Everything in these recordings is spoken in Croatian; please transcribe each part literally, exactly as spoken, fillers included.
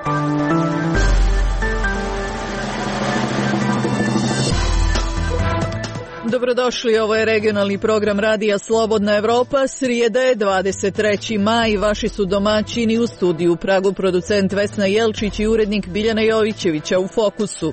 Dobrodošli, ovo je regionalni program Radija Slobodna Evropa. Srijeda je dvadeset treći maj. Vaši su domaćini u studiju u Pragu, producent Vesna Jelčić i urednik Biljana Jovićevića u Fokusu.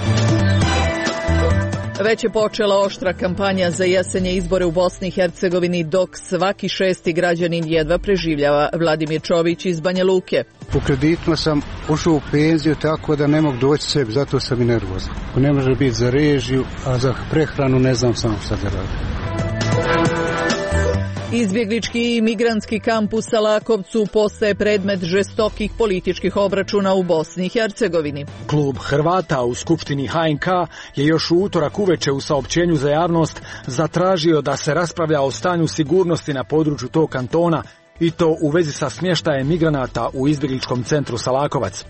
Već je počela oštra kampanja za jesenje izbore u Bosni i Hercegovini, dok svaki šesti građanin jedva preživljava. Vladimir Čović iz Banja Luke. U kreditima sam ušao u penziju, tako da ne mogu doći sebi, zato sam i nervozan. Ne može biti za režiju, a za prehranu ne znam samo šta da radim. Izbjeglički i migrantski kamp u Salakovcu postaje predmet žestokih političkih obračuna u Bosni i Hercegovini. Klub Hrvata u Skupštini H N K je još u utorak uveče u saopćenju za javnost zatražio da se raspravlja o stanju sigurnosti na području tog kantona, i to u vezi sa smještajem migranata u izbjegličkom centru Salakovac.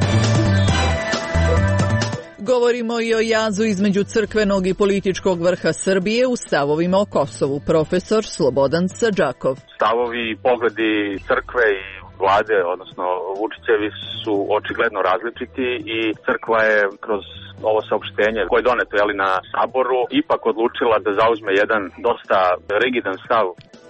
Govorimo i o jazu između crkvenog i političkog vrha Srbije u stavovima o Kosovu. Profesor Slobodan Sadžakov. Stavovi i pogledi crkve i vlade, odnosno Vučićevi, su očigledno različiti i crkva je kroz ovo saopštenje koje je doneto jeli, na saboru ipak odlučila da zauzme jedan dosta rigidan stav.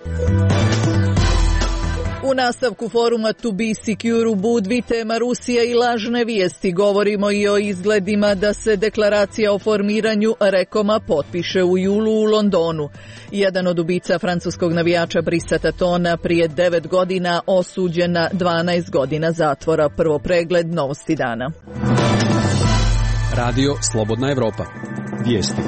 U nastavku foruma To Be Secure u Budvi, tema Rusija i lažne vijesti. Govorimo i o izgledima da se deklaracija o formiranju Rekoma potpiše u julu u Londonu. Jedan od ubica francuskog navijača Brisa Tatona prije devet godina osuđen na dvanaest godina zatvora. Prvo pregled novosti dana. Radio Slobodna Evropa. Vijesti.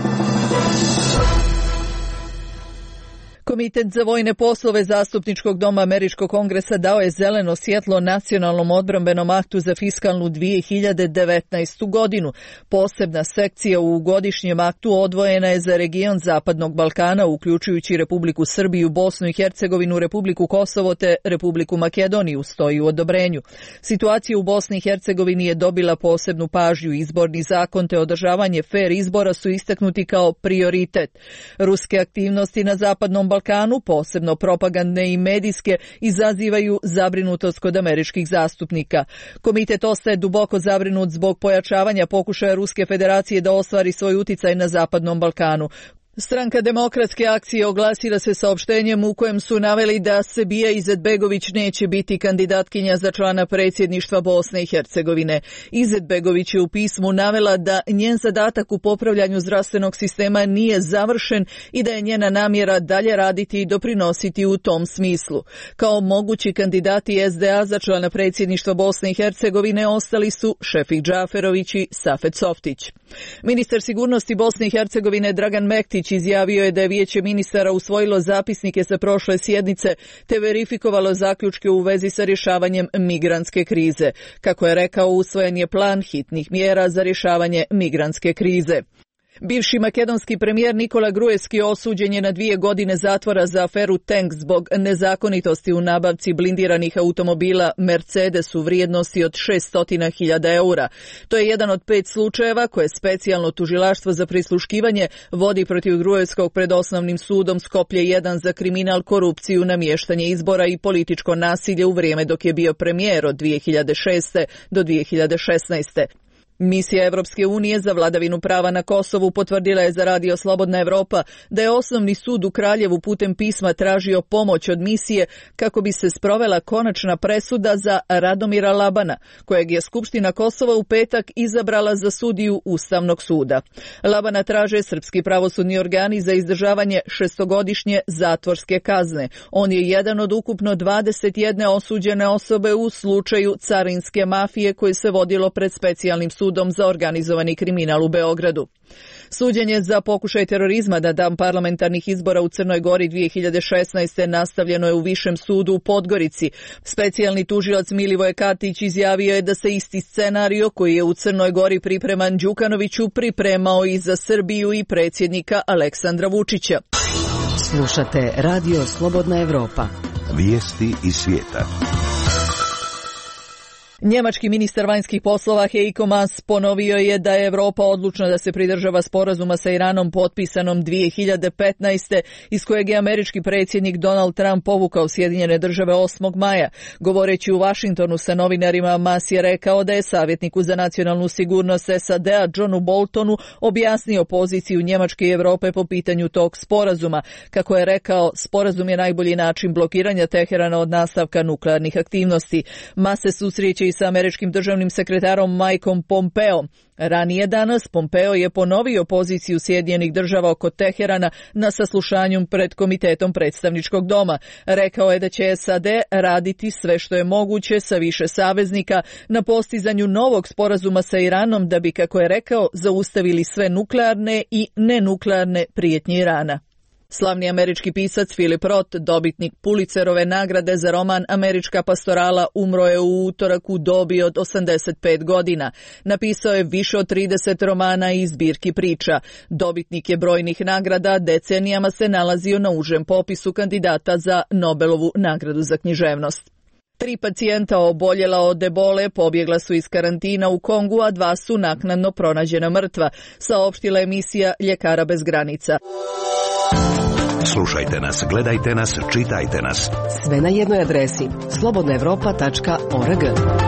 Komitet za vojne poslove Zastupničkog doma Američkog kongresa dao je zeleno svjetlo nacionalnom odbrambenom aktu za fiskalnu dvije hiljade devetnaestu godinu. Posebna sekcija u godišnjem aktu odvojena je za region Zapadnog Balkana, uključujući Republiku Srbiju, Bosnu i Hercegovinu, Republiku Kosovo te Republiku Makedoniju, stoji u odobrenju. Situacija u Bosni i Hercegovini je dobila posebnu pažnju. Izborni zakon te održavanje fer izbora su istaknuti kao prioritet. Ruske aktivnosti na Zapadnom Balkanu Balkanu, posebno propagandne i medijske, izazivaju zabrinutost kod američkih zastupnika. Komitet ostaje duboko zabrinut zbog pojačavanja pokušaja Ruske federacije da ostvari svoj uticaj na Zapadnom Balkanu. Stranka Demokratske akcije oglasila se saopštenjem u kojem su naveli da Sebija Izetbegović neće biti kandidatkinja za člana predsjedništva Bosne i Hercegovine. Izetbegović je u pismu navela da njen zadatak u popravljanju zdravstvenog sistema nije završen i da je njena namjera dalje raditi i doprinositi u tom smislu. Kao mogući kandidati S D A za člana predsjedništva Bosne i Hercegovine ostali su Šefik Džaferović i Safet Softić. Ministar sigurnosti Bosne i Hercegovine Dragan Mektić izjavio je da je Vijeće ministara usvojilo zapisnike sa prošle sjednice te verifikovalo zaključke u vezi sa rješavanjem migrantske krize. Kako je rekao, usvojen je plan hitnih mjera za rješavanje migrantske krize. Bivši makedonski premijer Nikola Gruevski osuđen je na dvije godine zatvora za aferu Tank zbog nezakonitosti u nabavci blindiranih automobila Mercedes u vrijednosti od šesto hiljada eura. To je jedan od pet slučajeva koje specijalno tužilaštvo za prisluškivanje vodi protiv Gruevskog pred osnovnim sudom Skoplje jedan za kriminal, korupciju, namještanje izbora i političko nasilje u vrijeme dok je bio premijer od dvije hiljade šeste do dvije hiljade šesnaeste. Misija Evropske unije za vladavinu prava na Kosovu potvrdila je za Radio Slobodna Evropa da je Osnovni sud u Kraljevu putem pisma tražio pomoć od misije kako bi se sprovela konačna presuda za Radomira Labana, kojeg je Skupština Kosova u petak izabrala za sudiju Ustavnog suda. Labana traže srpski pravosudni organi za izdržavanje šestogodišnje zatvorske kazne. On je jedan od ukupno dvadeset jedne osuđene osobe u slučaju carinske mafije koje se vodilo pred specijalnim sudom za organizovani kriminal u Beogradu. Suđenje za pokušaj terorizma na dan parlamentarnih izbora u Crnoj Gori dvije hiljade šesnaeste. nastavljeno je u Višem sudu u Podgorici. Specijalni tužilac Milivoje Katić izjavio je da se isti scenario koji je u Crnoj Gori pripreman Đukanoviću pripremao i za Srbiju i predsjednika Aleksandra Vučića. Slušate Radio Slobodna Evropa. Vijesti iz svijeta. Njemački ministar vanjskih poslova Heiko Maas ponovio je da je Europa odlučna da se pridržava sporazuma sa Iranom potpisanom dvije hiljade petnaeste. iz kojeg je američki predsjednik Donald Trump povukao Sjedinjene države osmog maja. Govoreći u Washingtonu sa novinarima, Maas je rekao da je savjetniku za nacionalnu sigurnost S A D-a Johnu Boltonu objasnio poziciju Njemačke i Europe po pitanju tog sporazuma. Kako je rekao, sporazum je najbolji način blokiranja Teherana od nastavka nuklearnih aktivnosti. Maas se susreće i sa američkim državnim sekretarom Mikeom Pompeom. Ranije danas Pompeo je ponovio poziciju Sjedinjenih država oko Teherana na saslušanju pred Komitetom predstavničkog doma. Rekao je da će S A D raditi sve što je moguće sa više saveznika na postizanju novog sporazuma sa Iranom da bi, kako je rekao, zaustavili sve nuklearne i nenuklearne prijetnje Irana. Slavni američki pisac Philip Roth, dobitnik Pulitzerove nagrade za roman Američka pastorala, umro je u utorak u dobi od osamdeset pet godina. Napisao je više od trideset romana i zbirki priča. Dobitnik je brojnih nagrada, decenijama se nalazio na užem popisu kandidata za Nobelovu nagradu za književnost. Tri pacijenta oboljela od ebole pobjegla su iz karantina u Kongu, a dva su naknadno pronađena mrtva, saopštila emisija Ljekara bez granica. Slušajte nas, gledajte nas, čitajte nas. Sve na jednoj adresi slobodna europa tačka org.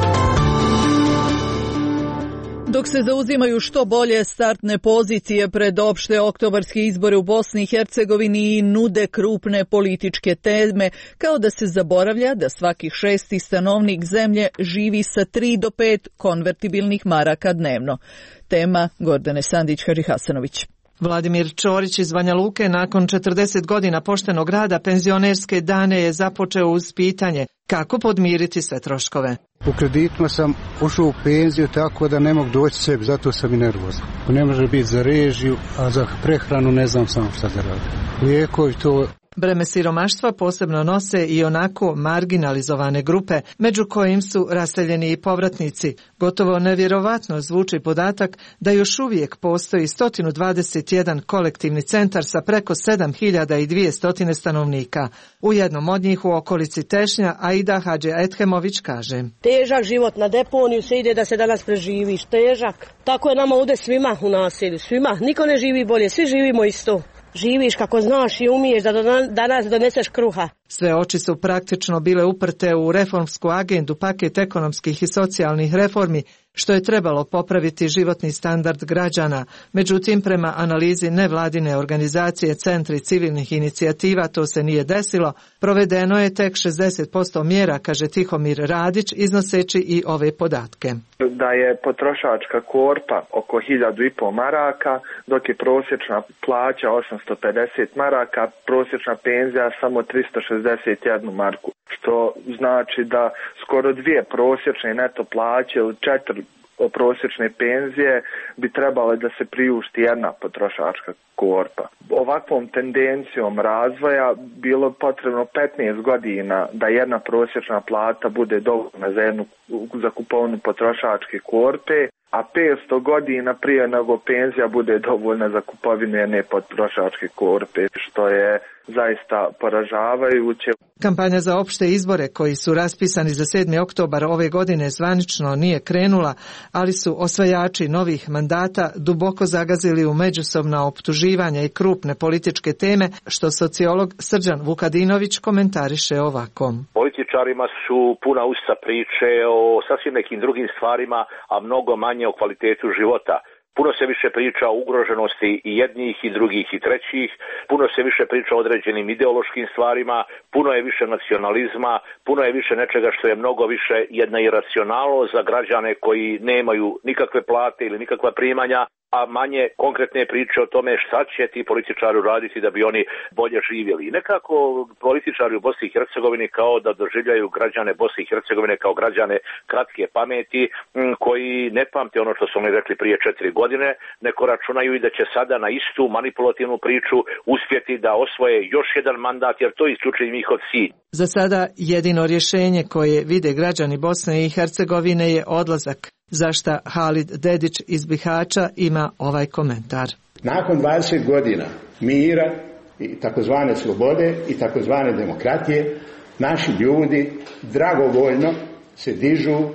Dok se zauzimaju što bolje startne pozicije pred opšte oktobarske izbore u Bosni i Hercegovini i nude krupne političke teme, kao da se zaboravlja da svaki šesti stanovnik zemlje živi sa tri do pet konvertibilnih maraka dnevno. Tema Gordane Sandić-Hadžihasanović. Vladimir Ćorić iz Banja Luke nakon četrdeset godina poštenog rada penzionerske dane je započeo uz pitanje kako podmiriti sve troškove. U kreditima sam ušao u penziju tako da ne mogu doći sebi, zato sam i nervozan. Ne može biti za režiju, a za prehranu ne znam samo šta da radim. Lijekovi to... Breme siromaštva posebno nose i onako marginalizovane grupe, među kojim su raseljeni i povratnici. Gotovo nevjerovatno zvuči podatak da još uvijek postoji sto dvadeset jedan kolektivni centar sa preko sedam hiljada dvjesto stanovnika. U jednom od njih u okolici Tešnja Aida Hadže Ethemović kaže: Težak život na deponiju se ide da se danas preživiš, težak. Tako je nama ovdje svima u naselju, svima. Niko ne živi bolje, svi živimo isto. Živiš kako znaš i umiješ da danas doneseš kruha. Sve oči su praktično bile uprte u reformsku agendu, paket ekonomskih i socijalnih reformi, što je trebalo popraviti životni standard građana. Međutim, prema analizi nevladine organizacije Centri civilnih inicijativa to se nije desilo. Provedeno je tek šezdeset posto mjera, kaže Tihomir Radić, iznoseći i ove podatke. Da je potrošačka korpa oko hiljadu i pol maraka, dok je prosječna plaća osamsto pedeset maraka, prosječna penzija samo tristo šezdeset jednu marku, što znači da skoro dvije prosječne neto plaće ili četiri prosječne penzije bi trebale da se priušti jedna potrošačka korpa. Ovakvom tendencijom razvoja bilo potrebno petnaest godina da jedna prosječna plata bude dovoljna za jednu za kupovinu potrošačke korpe, a petsto godina prije nego penzija bude dovoljna za kupovinu jedne potrošačke korpe, što je zaista poražavajuće. Kampanja za opšte izbore koji su raspisani za sedmi oktobar ove godine zvanično nije krenula, ali su osvajači novih mandata duboko zagazili u međusobna optuživanja i krupne političke teme, što sociolog Srđan Vukadinović komentariše ovako. Političarima su puna usta priče o sasvim nekim drugim stvarima, a mnogo manje o kvalitetu života. Puno se više priča o ugroženosti i jednih i drugih i trećih, puno se više priča o određenim ideološkim stvarima, puno je više nacionalizma, puno je više nečega što je mnogo više jedna iracionalnost za građane koji nemaju nikakve plate ili nikakva primanja, a manje konkretne priče o tome šta će ti političari uraditi da bi oni bolje živjeli. I nekako političari u Bosni i Hercegovini kao da doživljaju građane Bosne i Hercegovine kao građane kratke pameti koji ne pamte ono što su oni rekli prije četiri godine, neko računaju i da će sada na istu manipulativnu priču uspjeti da osvoje još jedan mandat, jer to isključuje njihov cilj. Za sada jedino rješenje koje vide građani Bosne i Hercegovine je odlazak. Zašta Halid Dedić iz Bihaća ima ovaj komentar. Nakon dvadeset godina mira i takozvane slobode i takozvane demokratije, naši ljudi dragovoljno se dižu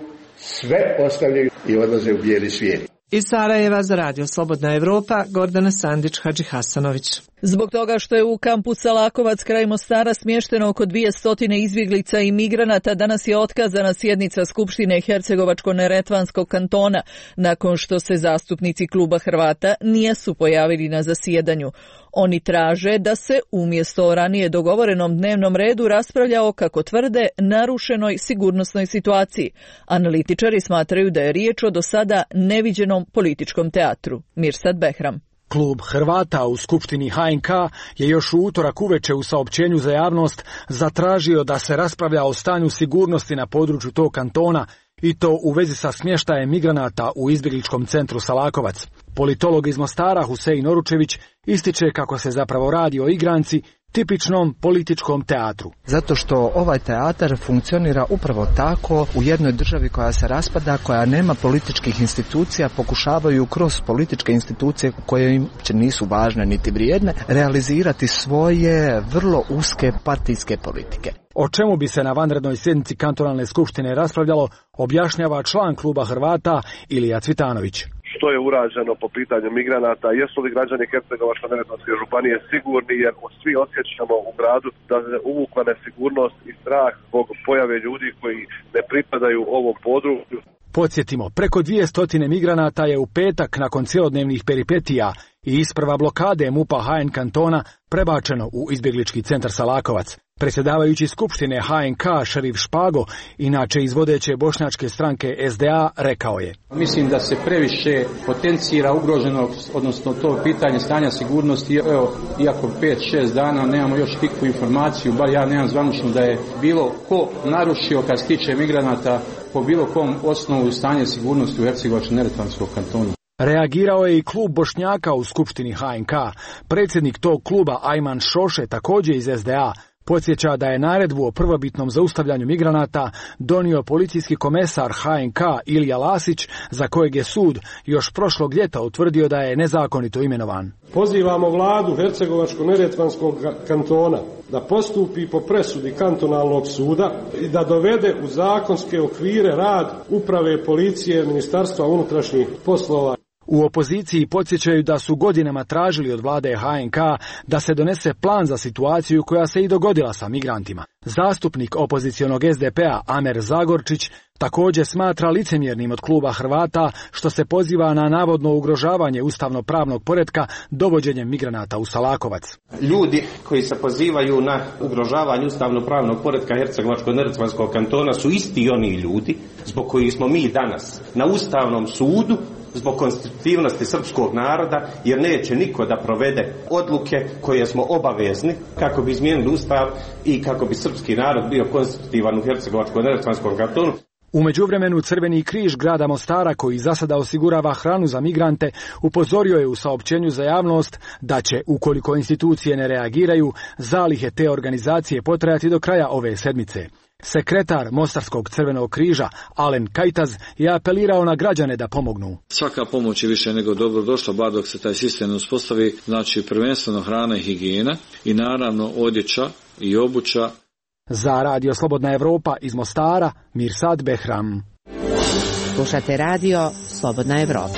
sve ostavljaju i odlaze u bijeli svijet. Iz Sarajeva za Radio Slobodna Evropa, Gordana Sandić, Hadži Hasanović. Zbog toga što je u kampu Salakovac kraj Mostara smješteno oko dvjesto izbjeglica i migranata, danas je otkazana sjednica Skupštine Hercegovačko-neretvanskog kantona, nakon što se zastupnici kluba Hrvata nisu pojavili na zasjedanju. Oni traže da se umjesto o ranije dogovorenom dnevnom redu raspravlja o, kako tvrde, narušenoj sigurnosnoj situaciji. Analitičari smatraju da je riječ o do sada neviđenom političkom teatru. Mirsad Behram. Klub Hrvata u Skupštini H N K je još u utorak uveče u saopćenju za javnost zatražio da se raspravlja o stanju sigurnosti na području tog kantona, i to u vezi sa smještajem migranata u izbjegličkom centru Salakovac. Politolog iz Mostara Husein Oručević ističe kako se zapravo radi o igranci, tipičnom političkom teatru. Zato što ovaj teatar funkcionira upravo tako u jednoj državi koja se raspada, koja nema političkih institucija, pokušavaju kroz političke institucije koje im nisu važne niti vrijedne realizirati svoje vrlo uske partijske politike. O čemu bi se na vanrednoj sjednici kantonalne skupštine raspravljalo, objašnjava član kluba Hrvata Ilija Cvitanović. Što je urađeno po pitanju migranata, jesu li građani Hercegovačko-neretvanske županije sigurni, jer svi osjećamo u gradu da se uvukla nesigurnost i strah zbog pojave ljudi koji ne pripadaju ovom području. Podsjetimo, preko dvjesto migranata je u petak nakon cjelodnevnih peripetija i isprva blokade MUP-a H N kantona prebačeno u izbjeglički centar Salakovac. Predsjedavajući Skupštine H N K Šerif Špago, inače iz vodeće bošnjačke stranke S D A, rekao je: Mislim da se previše potencira ugroženo, odnosno to pitanje stanja sigurnosti. Evo, iako pet šest dana nemamo još nikakvu informaciju, bar ja nemam zvanično da je bilo ko narušio kad se tiče migranata po bilo kom osnovu stanje sigurnosti u Hercegovačko-neretvanskom kantonu. Reagirao je i klub Bošnjaka u Skupštini H N K. Predsjednik tog kluba Ajman Šoše, također iz S D A, podsjeća da je naredbu o prvobitnom zaustavljanju migranata donio policijski komesar H N K Ilija Lasić, za kojeg je sud još prošlog ljeta utvrdio da je nezakonito imenovan. Pozivamo vladu Hercegovačko-neretvanskog kantona da postupi po presudi kantonalnog suda i da dovede u zakonske okvire rad uprave policije Ministarstva unutrašnjih poslova. U opoziciji podsjećaju da su godinama tražili od vlade H N K da se donese plan za situaciju koja se i dogodila sa migrantima. Zastupnik opozicionog S D P-a Amer Zagorčić također smatra licemjernim od kluba Hrvata što se poziva na navodno ugrožavanje ustavno-pravnog poretka dovođenjem migranata u Salakovac. Ljudi koji se pozivaju na ugrožavanje ustavno-pravnog poretka Hercegovačko-neretvanskog kantona su isti oni ljudi zbog kojih smo mi danas na Ustavnom sudu zbog konstitutivnosti srpskog naroda, jer neće niko da provede odluke koje smo obavezni kako bi izmijenili ustav i kako bi srpski narod bio konstitutivan u Hercegovačko-neretvanskom kantonu. U međuvremenu Crveni križ grada Mostara, koji za sada osigurava hranu za migrante, upozorio je u saopćenju za javnost da će, ukoliko institucije ne reagiraju, zalihe te organizacije potrajati do kraja ove sedmice. Sekretar Mostarskog Crvenog križa Alen Kajtaz je apelirao na građane da pomognu. Svaka pomoć je više nego dobro došla, bar dok se taj sistem uspostavi, znači prvenstveno hrana i higijena i naravno odjeća i obuća. Za Radio Slobodna Evropa iz Mostara, Mirsad Behram. Slušate Radio Slobodna Evropa.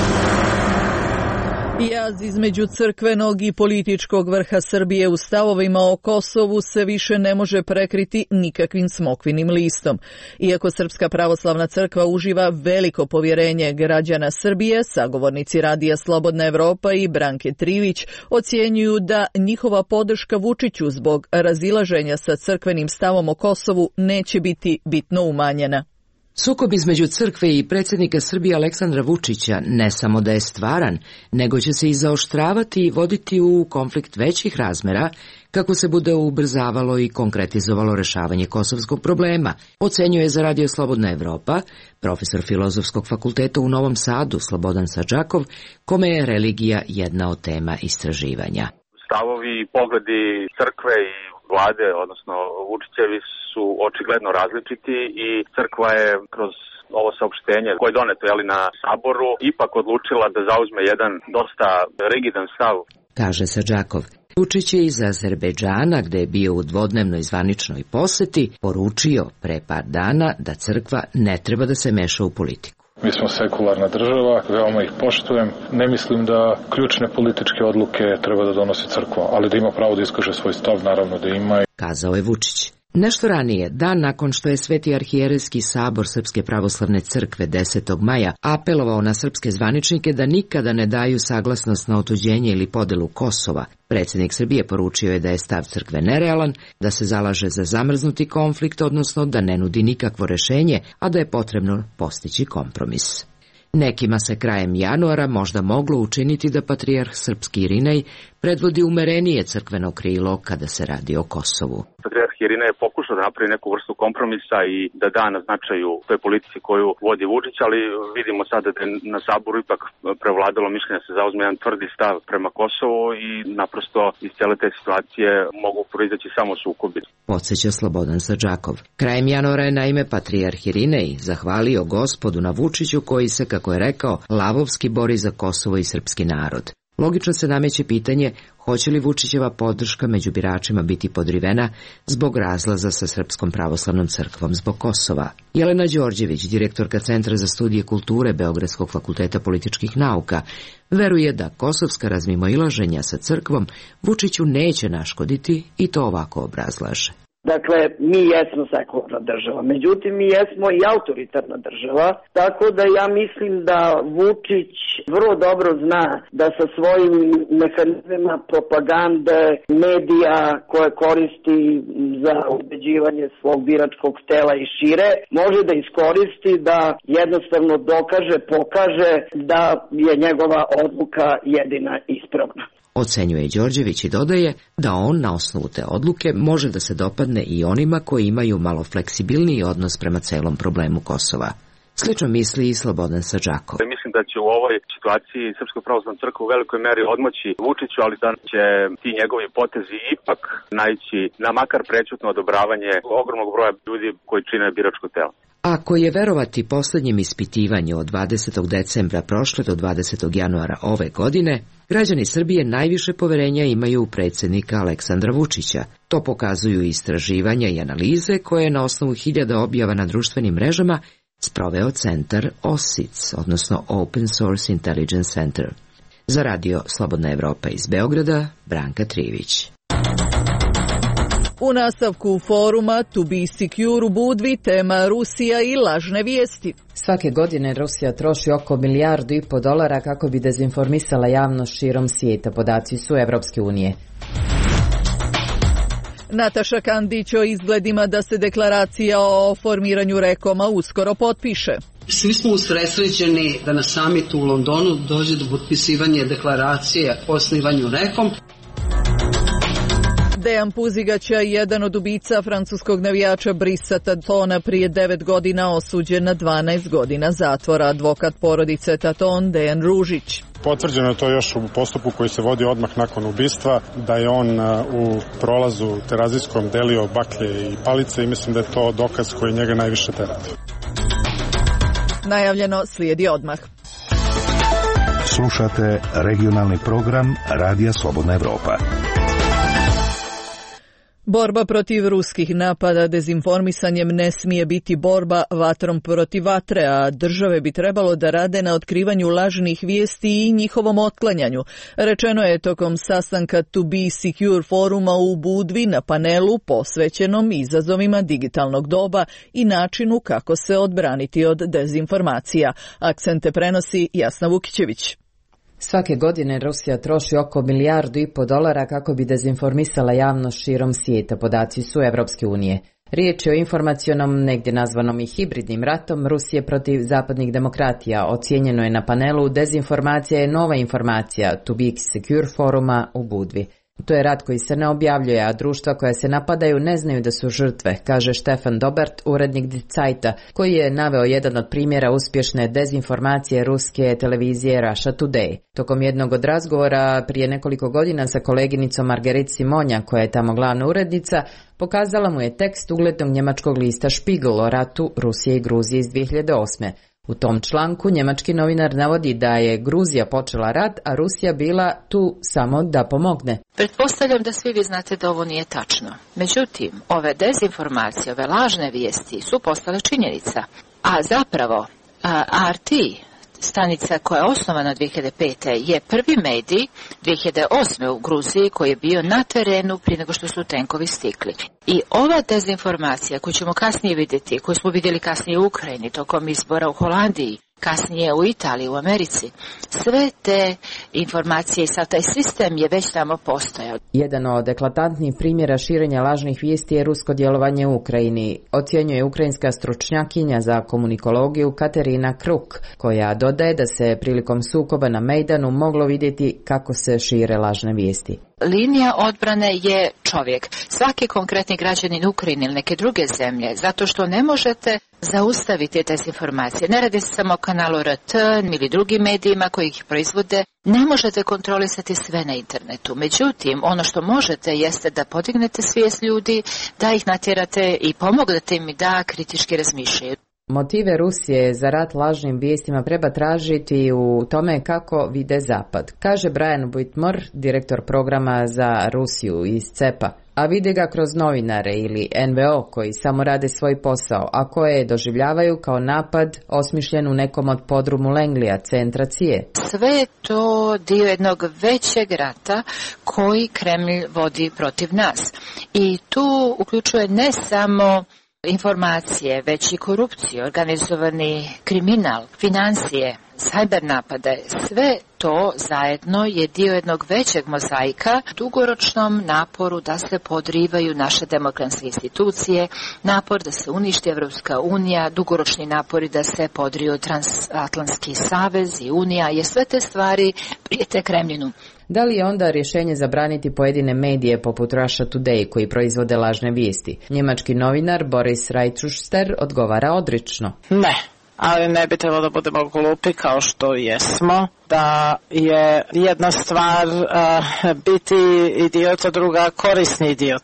Jaz između crkvenog i političkog vrha Srbije u stavovima o Kosovu se više ne može prekriti nikakvim smokvinim listom. Iako Srpska pravoslavna crkva uživa veliko povjerenje građana Srbije, sagovornici Radija Slobodna Evropa i Branke Trivić ocjenjuju da njihova podrška Vučiću zbog razilaženja sa crkvenim stavom o Kosovu neće biti bitno umanjena. Sukob između crkve i predsjednika Srbije Aleksandra Vučića ne samo da je stvaran, nego će se i zaoštravati i voditi u konflikt većih razmera kako se bude ubrzavalo i konkretizovalo rešavanje kosovskog problema, ocenjuje za Radio Slobodna Evropa profesor Filozofskog fakulteta u Novom Sadu Slobodan Sadžakov, kome je religija jedna od tema istraživanja. Stavovi i pogledi crkve i vlade, odnosno Vučićevi, su očigledno različiti i crkva je kroz ovo saopštenje koje je doneto jeli, na saboru ipak odlučila da zauzme jedan dosta rigidan stav. Kaže Sadžakov. Vučić je iz Azerbejdžana, gde je bio u dvodnevnoj zvaničnoj poseti, poručio pre par dana da crkva ne treba da se meša u politiku. Mi smo sekularna država, veoma ih poštujem. Ne mislim da ključne političke odluke treba da donosi crkva, ali da ima pravo da iskaže svoj stav, naravno da ima. Kazao je Vučić. Nešto ranije, dan nakon što je Sveti arhijerejski sabor Srpske pravoslavne crkve desetog maja apelovao na srpske zvaničnike da nikada ne daju saglasnost na otuđenje ili podelu Kosova, predsjednik Srbije poručio je da je stav crkve nerealan, da se zalaže za zamrznuti konflikt, odnosno da ne nudi nikakvo rešenje, a da je potrebno postići kompromis. Nekima se krajem januara možda moglo učiniti da patrijarh srpski Irinej predvodi umerenije crkveno krilo kada se radi o Kosovu. Patrijarh Irinej je pokušao da napravi neku vrstu kompromisa i da da na značaju toj politici koju vodi Vučić, ali vidimo sada da je na saboru ipak prevladalo mišljenje da se zauzme jedan tvrdi stav prema Kosovu i naprosto iz cijele te situacije mogu proizaći samo sukobi. Podsjeća Slobodan Sadžakov. Krajem januara je naime patrijarh Irinej zahvalio gospodu na Vučiću koji se, kako je rekao, lavovski bori za Kosovo i srpski narod. Logično se nameće pitanje hoće li Vučićeva podrška među biračima biti podrivena zbog razlaza sa Srpskom pravoslavnom crkvom zbog Kosova. Jelena Đorđević, direktorka Centra za studije kulture Beogradskog fakulteta političkih nauka, veruje da kosovska razmimoilaženja sa crkvom Vučiću neće naškoditi i to ovako obrazlaže. Dakle, mi jesmo sekularna država, međutim mi jesmo i autoritarna država, tako da ja mislim da Vučić vrlo dobro zna da sa svojim mehanizmima propagande, medija koje koristi za ubeđivanje svog biračkog tela i šire, može da iskoristi da jednostavno dokaže, pokaže da je njegova odluka jedina ispravna. Ocenjuje Đorđević i dodaje da on na osnovu te odluke može da se dopadne i onima koji imaju malo fleksibilniji odnos prema celom problemu Kosova. Slično misli i Slobodan Sadžakov. Mislim da će u ovoj situaciji Srpska pravoslavna crkva u velikoj meri odmoći Vučiću, ali da će ti njegovi potezi ipak naići na makar prećutno odobravanje ogromnog broja ljudi koji čine biračko telo. Ako je verovati poslednjem ispitivanju od dvadesetog decembra prošle do dvadesetog januara ove godine, građani Srbije najviše poverenja imaju u predsjednika Aleksandra Vučića. To pokazuju istraživanja i analize koje je na osnovu hiljada objava na društvenim mrežama sproveo centar O S I C, odnosno Open Source Intelligence Center. Za radio Slobodna Evropa iz Beograda, Branka Trivić. U nastavku foruma To Be Secure u Budvi tema Rusija i lažne vijesti. Svake godine Rusija troši oko milijardu i po dolara kako bi dezinformisala javnost širom svijeta, podaci su Evropske unije. Nataša Kandić o izgledima da se deklaracija o formiranju Rekoma uskoro potpiše. Svi smo usredsređeni da na samitu u Londonu dođe do potpisivanja deklaracije o osnivanju Rekom. Dejan Puzigaća, jedan od ubica francuskog navijača Brisa Tatona, prije devet godina osuđen na dvanaest godina zatvora. Advokat porodice Taton, Dejan Ružić. Potvrđeno je to još u postupku koji se vodi odmah nakon ubistva, da je on u prolazu terazijskom delio baklje i palice i mislim da je to dokaz koji njega najviše terati. Najavljeno slijedi odmah. Slušate regionalni program Radija Slobodna Evropa. Borba protiv ruskih napada dezinformisanjem ne smije biti borba vatrom protiv vatre, a države bi trebalo da rade na otkrivanju lažnih vijesti i njihovom otklanjanju. Rečeno je tokom sastanka To Be Secure foruma u Budvi na panelu posvećenom izazovima digitalnog doba i načinu kako se odbraniti od dezinformacija. Akcente prenosi Jasna Vukićević. Svake godine Rusija troši oko milijardu i po dolara kako bi dezinformisala javnost širom svijeta, podaci su Evropske unije. Riječ je o informacionom, negdje nazvanom i hibridnim ratom Rusije protiv zapadnih demokratija. Ocijenjeno je na panelu Dezinformacija je nova informacija To Be Secure foruma u Budvi. To je rat koji se ne objavljuje, a društva koja se napadaju ne znaju da su žrtve, kaže Štefan Dobert, urednik Die Zeiта, koji je naveo jedan od primjera uspješne dezinformacije ruske televizije Russia Today. Tokom jednog od razgovora prije nekoliko godina sa koleginicom Marguerite Simonja, koja je tamo glavna urednica, pokazala mu je tekst uglednog njemačkog lista Spiegel o ratu Rusije i Gruzije iz dvije hiljade osme. U tom članku njemački novinar navodi da je Gruzija počela rat, a Rusija bila tu samo da pomogne. Pretpostavljam da svi vi znate da ovo nije tačno. Međutim, ove dezinformacije, ove lažne vijesti su postale činjenica. A zapravo, R T, stanica koja je osnovana dvije hiljade pete. je prvi medij dvije hiljade osme. u Gruziji koji je bio na terenu prije nego što su tenkovi stigli. I ova dezinformacija koju ćemo kasnije vidjeti, koju smo vidjeli kasnije u Ukrajini, tokom izbora u Holandiji, kasnije u Italiji, u Americi, sve te informacije i sav taj sistem je već tamo postojao. Jedan od eklatantnih primjera širenja lažnih vijesti je rusko djelovanje u Ukrajini, ocjenjuje ukrajinska stručnjakinja za komunikologiju Katerina Kruk, koja dodaje da se prilikom sukoba na Mejdanu moglo vidjeti kako se šire lažne vijesti. Linija odbrane je čovjek. Svaki konkretni građanin Ukrajine ili neke druge zemlje, zato što ne možete zaustaviti te informacije. Ne radi se samo o kanalu R T ili drugim medijima koji ih proizvode. Ne možete kontrolisati sve na internetu. Međutim, ono što možete jeste da podignete svijest ljudi, da ih natjerate i pomognete im da kritički razmišljaju. Motive Rusije za rat lažnim vijestima treba tražiti u tome kako vide Zapad, kaže Brian Whitmore, direktor programa za Rusiju iz C E P a, a vide ga kroz novinare ili N V O koji samo rade svoj posao, a koje doživljavaju kao napad osmišljen u nekom od podrumu Lenglija, centra C I E. Sve je to dio jednog većeg rata koji Kremlj vodi protiv nas. I tu uključuje ne samo informacije, već i korupciju, organizovani kriminal, financije, sajber napade, sve to zajedno je dio jednog većeg mozaika, dugoročnom naporu da se podrivaju naše demokratske institucije, napor da se uništi Evropska unija, dugoročni napori da se podriju Transatlantski savez i unija, jer sve te stvari prijete Kremljinu. Da li je onda rješenje zabraniti pojedine medije poput Russia Today koji proizvode lažne vijesti? Njemački novinar Boris Reitschuster odgovara odrično. Ne, ali ne bi trebalo da budemo glupi kao što jesmo. Da je jedna stvar uh, biti idiot, a druga korisni idiot.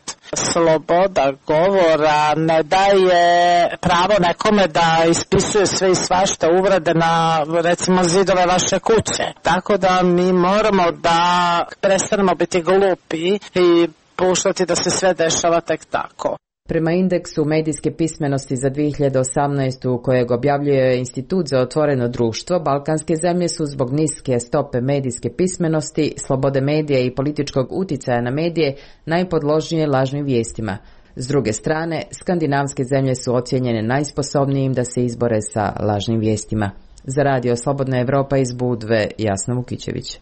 Sloboda govora ne daje pravo nekome da ispisuje sve i svašta uvrede na, recimo, zidove vaše kuće. Tako da mi moramo da prestanemo biti glupi i puštati da se sve dešava tek tako. Prema indeksu medijske pismenosti za dvije hiljade osamnaestu kojeg objavljuje Institut za otvoreno društvo, balkanske zemlje su zbog niske stope medijske pismenosti, slobode medija i političkog uticaja na medije najpodložnije lažnim vijestima. S druge strane, skandinavske zemlje su ocijenjene najsposobnijim da se izbore sa lažnim vijestima. Za Radio Slobodna Evropa iz Budve, Jasna Vukićević.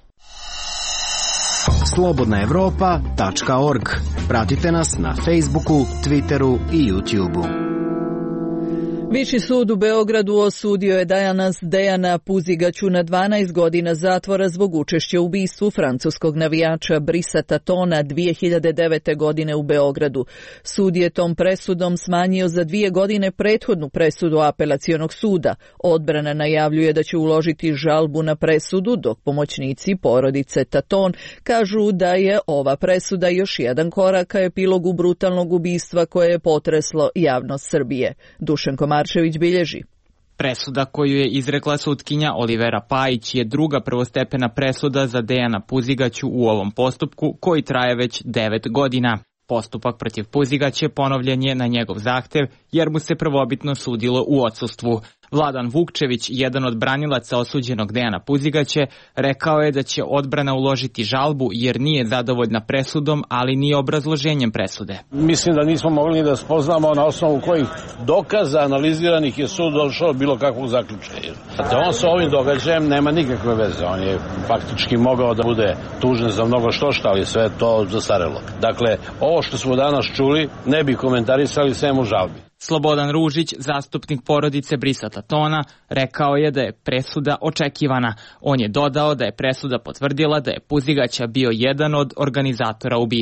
slobodna evropa tačka org. Pratite nas na Facebooku, Twitteru i YouTubeu. Viši sud u Beogradu osudio je danas Dejana Puzigaću na dvanaest godina zatvora zbog učešća u ubistvu francuskog navijača Brisa Tatona dvije hiljade devete. godine u Beogradu. Sud je tom presudom smanjio za dvije godine prethodnu presudu apelacionog suda. Odbrana najavljuje da će uložiti žalbu na presudu, dok pomoćnici porodice Taton kažu da je ova presuda još jedan korak ka epilogu brutalnog ubistva koje je potreslo javnost Srbije. Dušan Maršević bilježi. Presuda koju je izrekla sutkinja Olivera Pajić je druga prvostepena presuda za Dejana Puzigaću u ovom postupku koji traje već devet godina. Postupak protiv Puzigaće ponovljen je na njegov zahtev jer mu se prvobitno sudilo u odsustvu. Vladan Vukčević, jedan od branilaca osuđenog Dejana Puzigaće, rekao je da će odbrana uložiti žalbu jer nije zadovoljna presudom, ali ni obrazloženjem presude. Mislim da nismo mogli da spoznamo na osnovu kojih dokaza analiziranih je sud došao bilo kakvog zaključenja. Znate, on sa ovim događajem nema nikakve veze. On je faktički mogao da bude tužen za mnogo što šta, ali sve to zastarelo. Dakle, ovo što smo danas čuli ne bi komentarisali sem u žalbi. Slobodan Ružić, zastupnik porodice Brisa Tatona, rekao je da je presuda očekivana. On je dodao da je presuda potvrdila da je Puzigaća bio jedan od organizatora ubistva.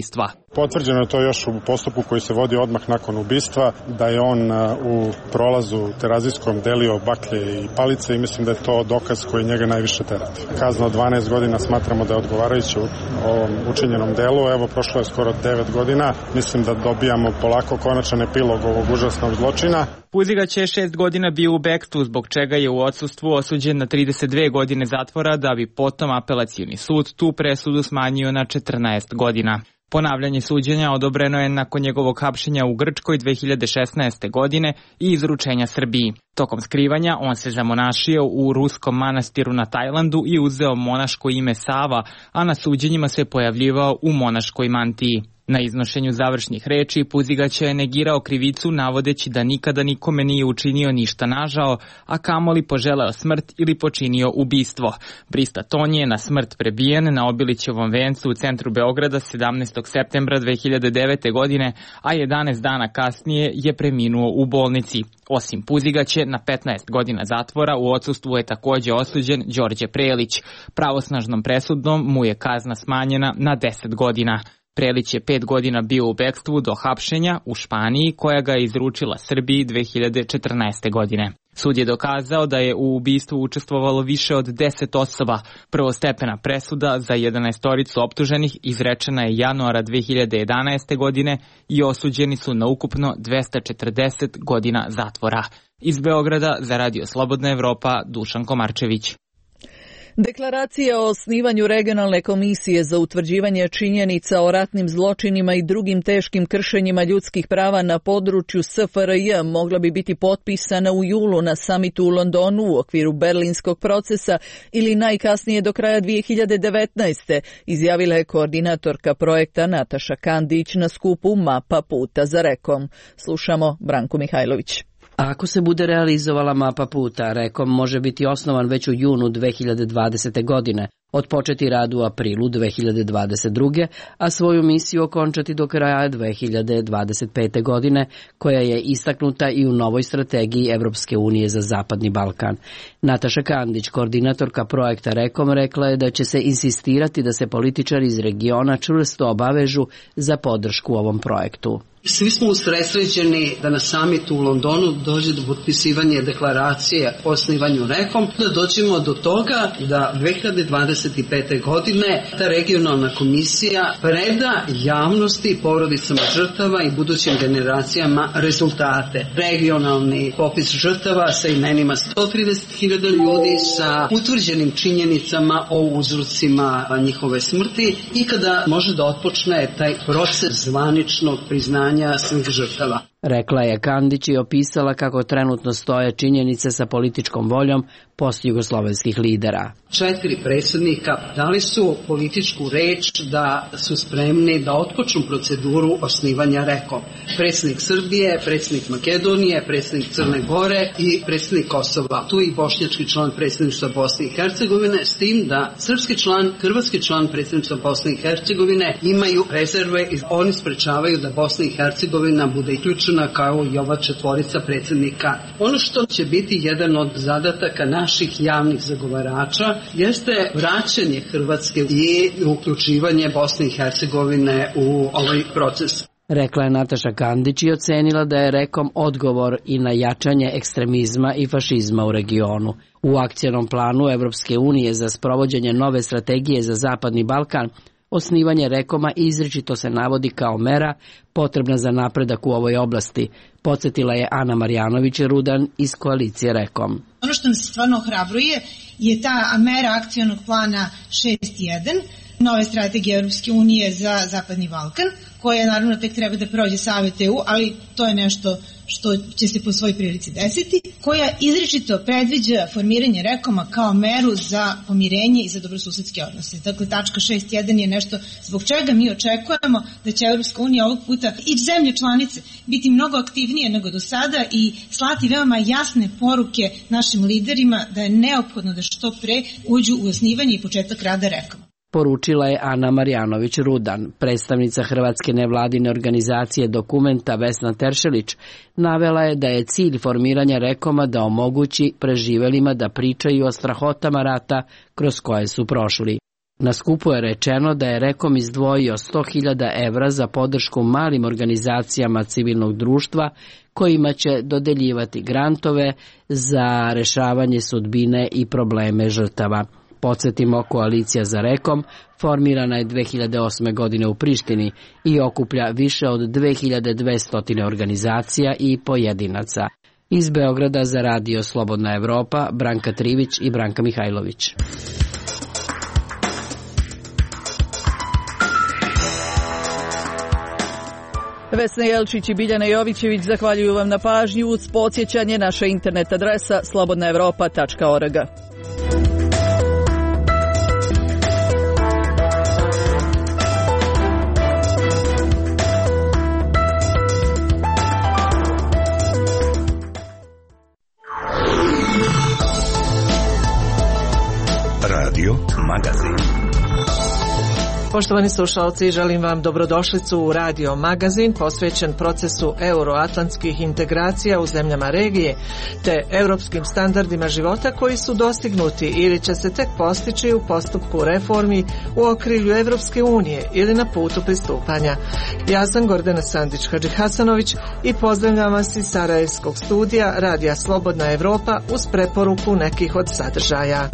Potvrđeno je to još u postupku koji se vodi odmah nakon ubistva, da je on u prolazu terazijskom delio baklje i palice i mislim da je to dokaz koji njega najviše terati. Kazna od dvanaest godina smatramo da je odgovarajuća u ovom učinjenom delu. Evo, prošlo je skoro devet godina. Mislim da dobijamo polako konačan epilog ovog užasnog zločina. Puzigać je šest godina bio u bekstvu, zbog čega je u odsustvu osuđen na trideset dve godine zatvora, da bi potom apelacioni sud tu presudu smanjio na četrnaest godina. Ponavljanje suđenja odobreno je nakon njegovog hapšenja u Grčkoj dve hiljade šesnaeste. godine i izručenja Srbiji. Tokom skrivanja on se zamonašio u ruskom manastiru na Tajlandu i uzeo monaško ime Sava, a na suđenjima se pojavljivao u monaškoj mantiji. Na iznošenju završnih reči Puzigać je negirao krivicu navodeći da nikada nikome nije učinio ništa nažao, a kamoli poželeo smrt ili počinio ubistvo. Brista Ton je na smrt prebijen na Obilićevom vencu u centru Beograda sedamnaestog septembra dve hiljade devete. godine, a jedanaest dana kasnije je preminuo u bolnici. Osim Puzigaće, na petnaest godina zatvora u odsustvu je takođe osuđen Đorđe Prelić. Pravosnažnom presudom mu je kazna smanjena na deset godina. Prelić je pet godina bio u bekstvu do hapšenja u Španiji, koja ga je izručila Srbiji dve hiljade četrnaeste. godine. Sud je dokazao da je u ubistvu učestvovalo više od deset osoba. Prvostepena presuda za jedanaestoricu optuženih izrečena je januara dve hiljade jedanaeste. godine i osuđeni su na ukupno dvesta četrdeset godina zatvora. Iz Beograda za Radio Slobodna Evropa, Dušan Komarčević. Deklaracija o osnivanju regionalne komisije za utvrđivanje činjenica o ratnim zločinima i drugim teškim kršenjima ljudskih prava na području S F R J mogla bi biti potpisana u julu na samitu u Londonu u okviru berlinskog procesa ili najkasnije do kraja dve hiljade devetnaeste. izjavila je koordinatorka projekta Nataša Kandić na skupu Mapa puta za Rekom. Slušamo Branku Mihajlović. Ako se bude realizovala mapa puta, Rekom može biti osnovan već u junu dve hiljade dvadesete. godine, otpočeti rad u aprilu dve hiljade dvadeset druge. a svoju misiju okončati do kraja dve hiljade dvadeset pete. godine, koja je istaknuta i u novoj strategiji Evropske unije za Zapadni Balkan. Nataša Kandić, koordinatorka projekta Rekom, rekla je da će se insistirati da se političari iz regiona čvrsto obavežu za podršku ovom projektu. Svi smo usredsređeni da na samitu u Londonu dođe do potpisivanja deklaracije o osnivanju Rekom, da dođemo do toga da dve hiljade dvadeset pete. godine ta regionalna komisija preda javnosti, porodicama žrtava i budućim generacijama rezultate. Regionalni popis žrtava sa imenima sto trideset hiljada ljudi, sa utvrđenim činjenicama o uzrocima njihove smrti i kada može da otpočne taj proces zvaničnog priznanja svih žrtava. Rekla je Kandić i opisala kako trenutno stoje činjenice sa političkom voljom postjugoslovenskih lidera. Četiri predsjednika dali su političku reč da su spremni da otpočnu proceduru osnivanja Rekom. Predsjednik Srbije, predsjednik Makedonije, predsjednik Crne Gore i predsjednik Kosova. Tu i bošnjački član predsjedništva Bosne i Hercegovine, s tim da srpski član, hrvatski član predsjedništva Bosne i Hercegovine imaju rezerve i oni sprečavaju da Bosna i Hercegovina bude uključena kao i ova četvorica predsjednika. Ono što će biti jedan od zadataka naših javnih zagovarača jeste vraćanje Hrvatske i uključivanje Bosne i Hercegovine u ovaj proces. Rekla je Nataša Kandić i ocenila da je Rekom odgovor i na jačanje ekstremizma i fašizma u regionu. U akcionom planu Evropske unije za sprovođenje nove strategije za Zapadni Balkan osnivanje Rekoma izričito se navodi kao mera potrebna za napredak u ovoj oblasti, podsjetila je Ana Marjanović-Rudan iz koalicije Rekom. Ono što nas stvarno ohrabruje je ta mera akcionog plana šest jedan, nove strategije Europske unije za Zapadni Balkan, koja naravno tek treba da prođe Savet E U, ali to je nešto što će se po svoj prilici desiti, koja izričito predviđa formiranje Rekoma kao meru za pomirenje i za dobrosusedske odnose. Dakle, tačka šest jedan je nešto zbog čega mi očekujemo da će Europska unija ovog puta i zemlje članice biti mnogo aktivnije nego do sada i slati veoma jasne poruke našim liderima da je neophodno da što pre uđu u osnivanje i početak rada Rekoma. Poručila je Ana Marjanović-Rudan. Predstavnica Hrvatske nevladine organizacije Dokumenta Vesna Teršelić navela je da je cilj formiranja Rekoma da omogući preživelima da pričaju o strahotama rata kroz koje su prošli. Na skupu je rečeno da je Rekom izdvojio sto hiljada evra za podršku malim organizacijama civilnog društva kojima će dodeljivati grantove za rešavanje sudbine i probleme žrtava. Podsjetimo, koalicija za Rekom formirana je dve hiljade osme. godine u Prištini i okuplja više od dve hiljade dvesta organizacija i pojedinaca. Iz Beograda za radio Slobodna Evropa, Branka Trivić i Branka Mihajlović. Vesna Jelčić i Biljana Jovićević zahvaljuju vam na pažnju. Uz podsjećanje, naša internet adresa slobodna evropa tačka org. Radio Magazin. Poštovani slušalci, želim vam dobrodošlicu u Radio Magazin posvećen procesu euroatlantskih integracija u zemljama regije te europskim standardima života koji su dostignuti ili će se tek postići u postupku reformi u okrilju Evropske unije ili na putu pristupanja. Ja sam Gordana Sandić-Hadžihasanović i pozdravljam vas iz Sarajevskog studija Radija Slobodna Evropa uz preporuku nekih od sadržaja.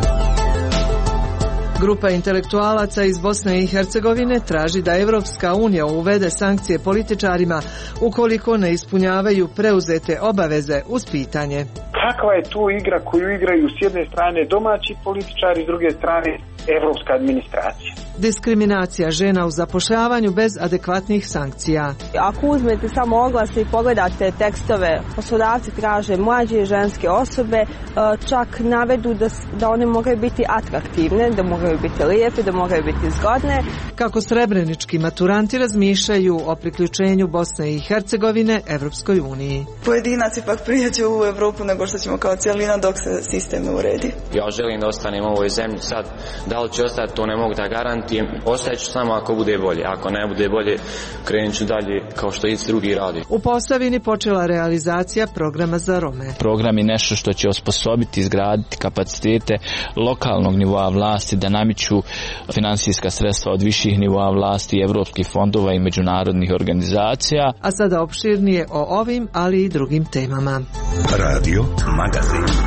Grupa intelektualaca iz Bosne i Hercegovine traži da Evropska unija uvede sankcije političarima ukoliko ne ispunjavaju preuzete obaveze uz pitanje: kakva je tu igra koju igraju s jedne strane domaći političari, s druge strane evropska administracija? Diskriminacija žena u zapošljavanju bez adekvatnih sankcija. Ako uzmete samo oglase i pogledate tekstove, poslodavci traže mlađe ženske osobe, čak navedu da, da one moraju biti atraktivne, da moraju biti lijepe, da moraju biti zgodne. Kako srebrenički maturanti razmišljaju o priključenju Bosne i Hercegovine Evropskoj uniji. Pojedinac ipak prijeđe u Evropu nego što ćemo kao cijelina dok se sistem ne uredi. Ja želim da ostanem u ovoj zemlji sad. Da li ću ostati, to ne mogu da garantujem. Ostajet ću samo ako bude bolje. Ako ne bude bolje, krenut ću dalje kao što i drugi radi. U Posavini počela realizacija programa za Rome. Program je nešto što će osposobiti, izgraditi kapacitete lokalnog nivoa vlasti da namiću finansijska sredstva od viših nivoa vlasti, evropskih fondova i međunarodnih organizacija. A sada opširnije o ovim, ali i drugim temama. Radio Magazin.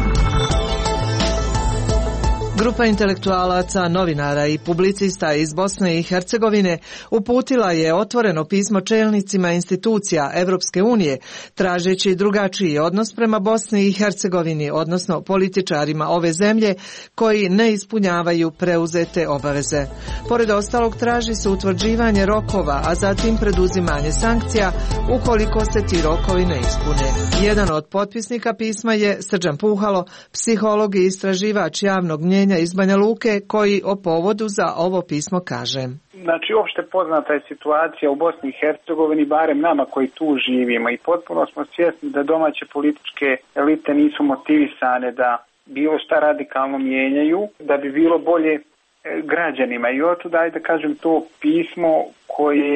Grupa intelektualaca, novinara i publicista iz Bosne i Hercegovine uputila je otvoreno pismo čelnicima institucija Evropske unije, tražeći drugačiji odnos prema Bosni i Hercegovini, odnosno političarima ove zemlje koji ne ispunjavaju preuzete obaveze. Pored ostalog, traži se utvrđivanje rokova, a zatim preduzimanje sankcija ukoliko se ti rokovi ne ispune. Jedan od potpisnika pisma je Srđan Puhalo, psiholog i istraživač javnog mnjenja iz Banja Luke, koji o povodu za ovo pismo kaže: Znači, opšte poznata je situacija u Bosni i Hercegovini, barem nama koji tu živimo, i potpuno smo svjesni da domaće političke elite nisu motivisane da bilo šta radikalno mijenjaju, da bi bilo bolje građanima. I oto daj da kažem to pismo koje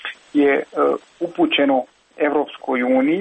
je uh, upućeno Evropskoj uniji,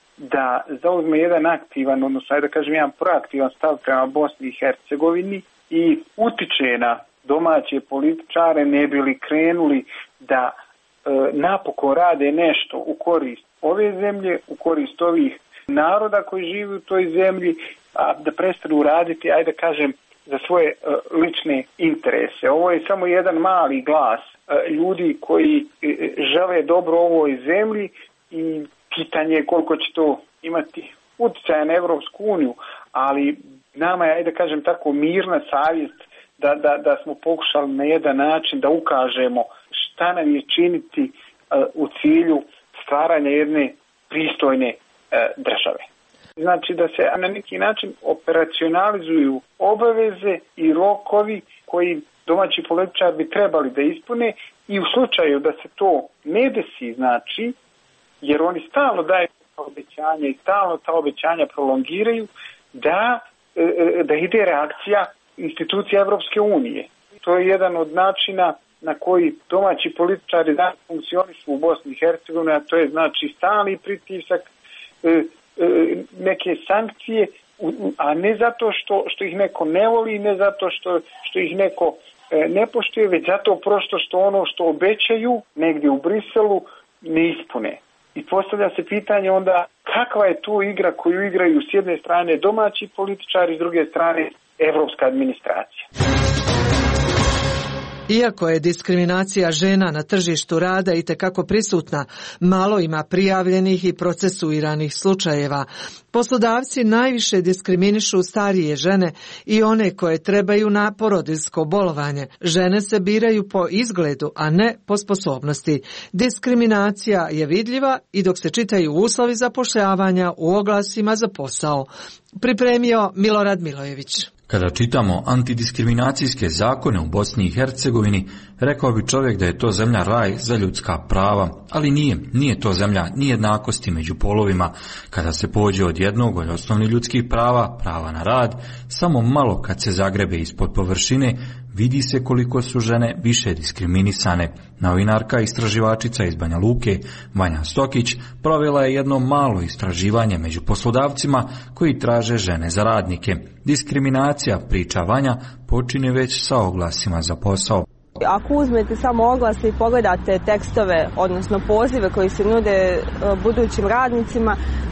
da zauzme jedan aktivan, odnosno da kažem jedan proaktivan stav prema Bosni i Hercegovini i utiče na domaće političare, ne bi li krenuli da e, napokon rade nešto u korist ove zemlje, u korist ovih naroda koji žive u toj zemlji, a da prestanu raditi, ajde da kažem, za svoje e, lične interese. Ovo je samo jedan mali glas e, ljudi koji e, žele dobro ovoj zemlji i pitanje je koliko će to imati utjecaja na Evropsku uniju, ali nama je, ajde da kažem tako, mirna savjest da, da, da smo pokušali na jedan način da ukažemo šta nam je činiti uh, u cilju stvaranja jedne pristojne uh, države. Znači da se na neki način operacionalizuju obaveze i rokovi koji domaći političar bi trebali da ispune, i u slučaju da se to ne desi, znači, jer oni stalno daju obećanja i stalno ta obećanja prolongiraju, da, da ide reakcija institucija Evropske unije. To je jedan od načina na koji domaći političari da funkcionišu u Bosni i Hercegovini, a to je znači stalni pritisak, neke sankcije, a ne zato što, što ih neko ne voli, ne zato što, što ih neko ne poštuje, već zato prosto što ono što obećaju negdje u Briselu ne ispune. I postavlja se pitanje onda kakva je tu igra koju igraju s jedne strane domaći političari, s druge strane evropska administracija. Iako je diskriminacija žena na tržištu rada itekako prisutna, malo ima prijavljenih i procesuiranih slučajeva. Poslodavci najviše diskriminišu starije žene i one koje trebaju na porodiljsko bolovanje. Žene se biraju po izgledu, a ne po sposobnosti. Diskriminacija je vidljiva i dok se čitaju uslovi zapošljavanja u oglasima za posao. Pripremio Milorad Milojević. Kada čitamo antidiskriminacijske zakone u Bosni i Hercegovini, rekao bi čovjek da je to zemlja raj za ljudska prava, ali nije, nije to zemlja ni jednakosti među polovima. Kada se pođe od jednog od osnovnih ljudskih prava, prava na rad, samo malo kad se zagrebe ispod površine, vidi se koliko su žene više diskriminisane. Novinarka i istraživačica iz Banja Luke, Vanja Stokić, provela je jedno malo istraživanje među poslodavcima koji traže žene za radnike. Diskriminacija, priča Vanja, počinje već sa oglasima za posao. Ako uzmete samo oglase i pogledate tekstove, odnosno pozive koji se nude budućim radnicima,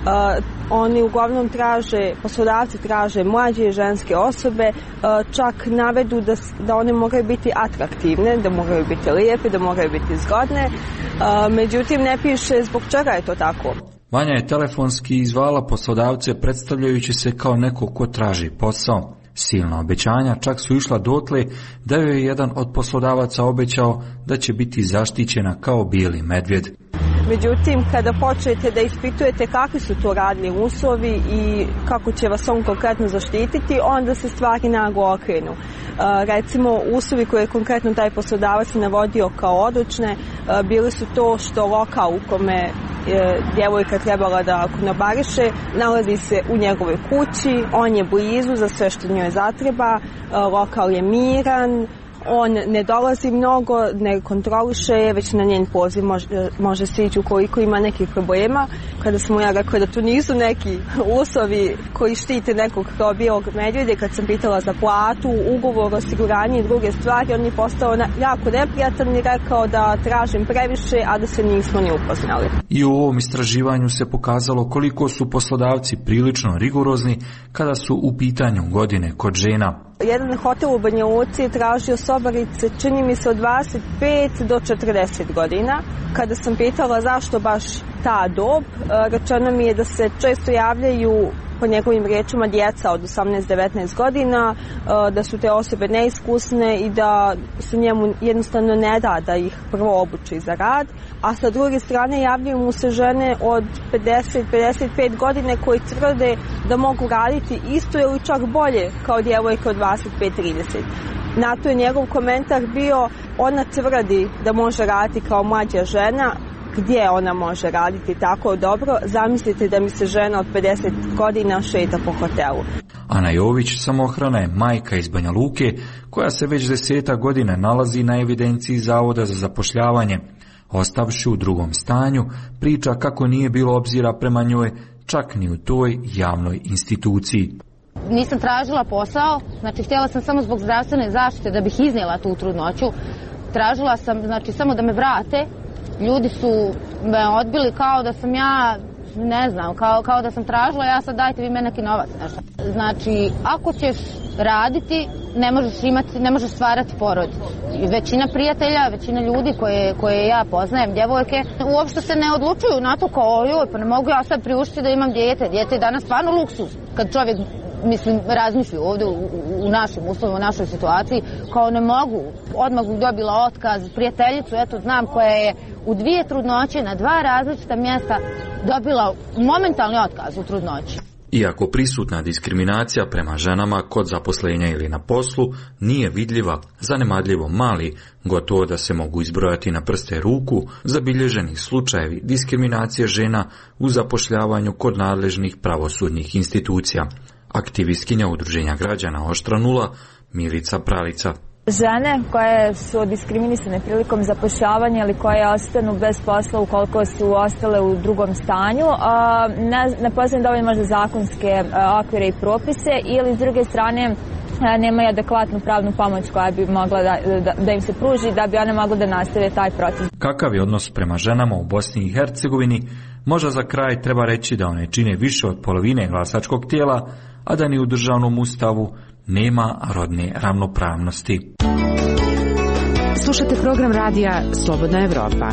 oni uglavnom traže, poslodavci traže mlađe ženske osobe, čak navedu da, da one moraju biti atraktivne, da moraju biti lijepe, da moraju biti zgodne, međutim ne piše zbog čega je to tako. Vanja je telefonski izvala poslodavce predstavljajući se kao neko ko traži posao. Silna obećanja čak su išla dotle da joj je jedan od poslodavaca obećao da će biti zaštićena kao bijeli medvjed. Međutim, kada počnete da ispitujete kakvi su to radni uslovi i kako će vas on konkretno zaštititi, onda se stvari naglo okrenu. E, recimo, uslovi koje je konkretno taj poslodavac navodio kao odlučne, e, bili su to što lokal u kome je djevojka trebala da konobariše nalazi se u njegovoj kući, on je blizu za sve što njoj zatreba, e, lokal je miran, on ne dolazi mnogo, ne kontroliše, već na njen poziv može, može se ići ukoliko ima nekih problema. Kada smo ja rekla da tu nisu neki uslovi koji štite nekog kao bijelog medvjede, kad sam pitala za platu, ugovor, osiguranje i druge stvari, on je postao na, jako neprijatan i rekao da tražim previše, a da se nismo ni upoznali. I u ovom istraživanju se pokazalo koliko su poslodavci prilično rigorozni kada su u pitanju godine kod žena. Jedan hotel u Banja Luci je tražio sobarice, čini mi se od dvadeset pet do četrdeset godina. Kada sam pitala zašto baš ta dob, rečeno mi je da se često javljaju, po njegovim riječima, djeca od osamnaest do devetnaest godina, da su te osobe neiskusne i da se njemu jednostavno ne da da ih prvo obuči za rad. A sa druge strane javljaju mu se žene od pedeset do pedeset pet godine koji tvrde da mogu raditi isto ili čak bolje kao djevojke od dvadeset pet do trideset. Na to je njegov komentar bio, ona tvrdi da može raditi kao mlađa žena, gdje ona može raditi tako dobro, zamislite da mi se žena od pedeset godina šeta po hotelu. Ana Jović, samohrana, je majka iz Banja Luke koja se već deseta godina nalazi na evidenciji Zavoda za zapošljavanje. Ostavši u drugom stanju, priča kako nije bilo obzira prema njoj čak ni u toj javnoj instituciji. Nisam tražila posao, znači htjela sam samo zbog zdravstvene zaštite da bih iznijela tu trudnoću. Tražila sam, znači, samo da me vrate. Ljudi su me odbili kao da sam ja, ne znam, kao, kao da sam tražila, ja sad dajte vi meni neki novac. Nešto. Znači, ako ćeš raditi, ne možeš imati, ne možeš stvarati porodicu. Većina prijatelja, većina ljudi koje, koje ja poznajem, djevojke, uopšte se ne odlučuju na to kao, joj, pa ne mogu ja sad priuštiti da imam dijete. Dijete je danas stvarno luksuz. Kad čovjek, mislim, razmisli ovdje u, u našim uslovima, u našoj situaciji, kao ne mogu. Odmah dobila otkaz, prijateljicu, eto, znam, koja je u dvije trudnoće na dva različita mjesta dobila momentalni otkaz u trudnoći. Iako prisutna diskriminacija prema ženama kod zaposlenja ili na poslu nije vidljiva, zanemarljivo mali, gotovo da se mogu izbrojati na prste ruku, zabilježeni slučajevi diskriminacije žena u zapošljavanju kod nadležnih pravosudnih institucija. Aktivistkinja Udruženja građana Oštra nula, Milica Pralica. Žene koje su diskriminisane prilikom zapošljavanja ili koje ostanu bez posla ukoliko su ostale u drugom stanju, ne, ne poznaju dovoljno možda zakonske okvire i propise, ili s druge strane nemaju adekvatnu pravnu pomoć koja bi mogla da, da, da im se pruži, da bi one mogle da nastave taj proces. Kakav je odnos prema ženama u Bosni i Hercegovini? Možda za kraj treba reći da one čine više od polovine glasačkog tijela, a da ni u državnom ustavu nema rodne ravnopravnosti. Slušate program radija Slobodna Evropa.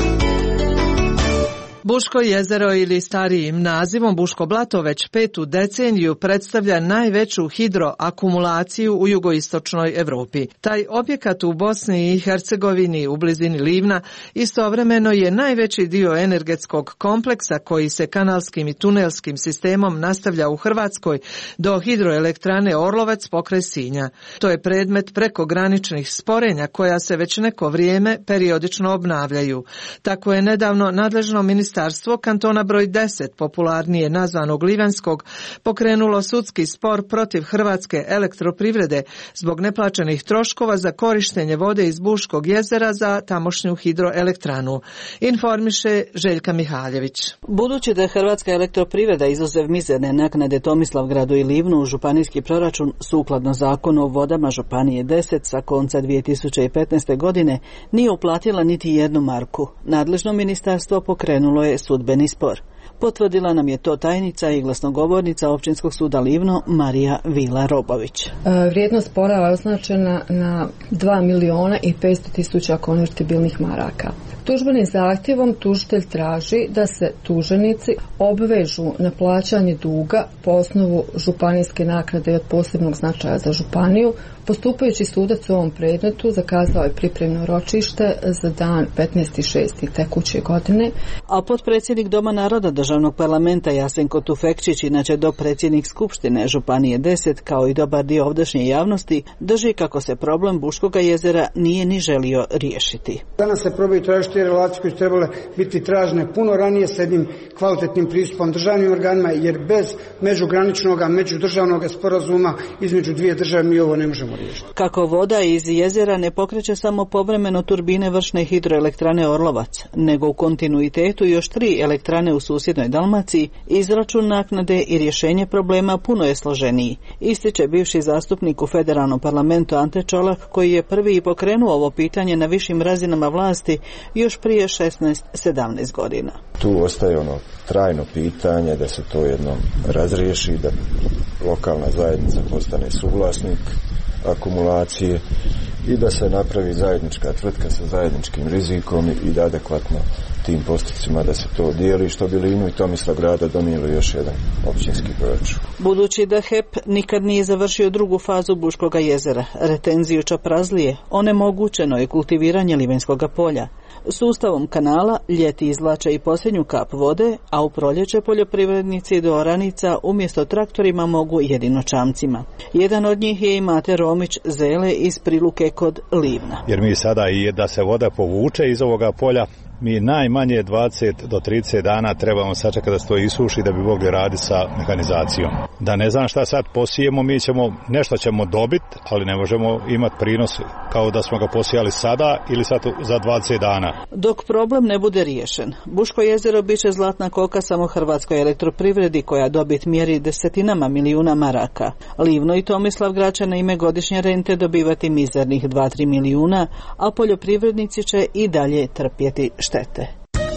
Buško jezero ili starijim nazivom Buško blato već petu deceniju predstavlja najveću hidroakumulaciju u jugoistočnoj Evropi. Taj objekat u Bosni i Hercegovini u blizini Livna istovremeno je najveći dio energetskog kompleksa koji se kanalskim i tunelskim sistemom nastavlja u Hrvatskoj do hidroelektrane Orlovac pokraj Sinja. To je predmet prekograničnih sporenja koja se već neko vrijeme periodično obnavljaju. Tako je nedavno nadležno ministarstvo Ministarstvo kantona broj deset, popularnije nazvanog Livanskog, pokrenulo sudski spor protiv Hrvatske elektroprivrede zbog neplaćenih troškova za korištenje vode iz Buškog jezera za tamošnju hidroelektranu. Informiše Željka Mihaljević. Budući da je Hrvatska elektroprivreda izuzev mizerne naknade Tomislavgradu i Livnu u županijski proračun sukladno zakonu o vodama Županije deset sa konca dvije tisuće petnaeste. godine nije uplatila niti jednu marku, nadležno ministarstvo pokrenulo je sudbeni spor. Potvrdila nam je to tajnica i glasnogovornica Općinskog suda Livno Marija Vila Robović. Vrijednost spora je označena na dva miliona i petsto tisuća konvertibilnih maraka. Tužbenim zahtjevom tužitelj traži da se tuženici obvežu na plaćanje duga po osnovu županijske naknade od posebnog značaja za županiju. Postupajući sudac u ovom predmetu zakazao je pripremno ročište za dan petnaesti šesti tekuće godine. A potpredsjednik Doma naroda državnog parlamenta Jasenko Tufekčić, inače dopredsjednik Skupštine Županije deset, kao i dobar dio ovdašnje javnosti, drži kako se problem Buškoga jezera nije ni želio riješiti. Danas se probaju tražiti relacije koje su trebale biti tražene puno ranije s jednim kvalitetnim pristupom državnim organima, jer bez međugraničnog, međudržavnog sporazuma između dvije države mi ovo ne možemo riješiti. Kako voda iz jezera ne pokreće samo povremeno turbine vršne hidroelektrane Orlovac, nego u kontinuitetu još tri elektrane u susjednoj Dalmaciji, izračun naknade i rješenje problema puno je složeniji, ističe bivši zastupnik u federalnom parlamentu Ante Čolak, koji je prvi i pokrenuo ovo pitanje na višim razinama vlasti još prije šesnaest sedamnaest godina. Tu ostaje ono trajno pitanje da se to jednom razriješi, da lokalna zajednica postane suvlasnik akumulacije i da se napravi zajednička tvrtka sa zajedničkim rizikom i da adekvatno tim postupcima da se to dijeli, što bi Livnu i Tomislavgrada donijelo još jedan općinski proračun. Budući da H E P nikad nije završio drugu fazu Buškoga jezera, retenziju Čaprazlije, onemogućeno je kultiviranje Livenskoga polja. Sustavom kanala ljeti izvlače i posljednju kap vode, a u proljeće poljoprivrednici do oranica umjesto traktorima mogu jedino čamcima. Jedan od njih je i Mate Romić Zele iz Priluke kod Livna. Jer mi sada i da se voda povuče iz ovoga polja, mi najmanje dvadeset do trideset dana trebamo sačekati da se to isuši da bi mogli raditi sa mehanizacijom. Da ne znam šta sad posijemo, mi ćemo, nešto ćemo dobiti, ali ne možemo imati prinos kao da smo ga posijali sada ili sad za dvadeset dana. Dok problem ne bude riješen, Buško jezero biće zlatna koka samo Hrvatskoj elektroprivredi koja dobit mjeri desetinama milijuna maraka. Livno i Tomislavgrad će na ime godišnje rente dobivati mizernih dva do tri milijuna, a poljoprivrednici će i dalje trpjeti štete.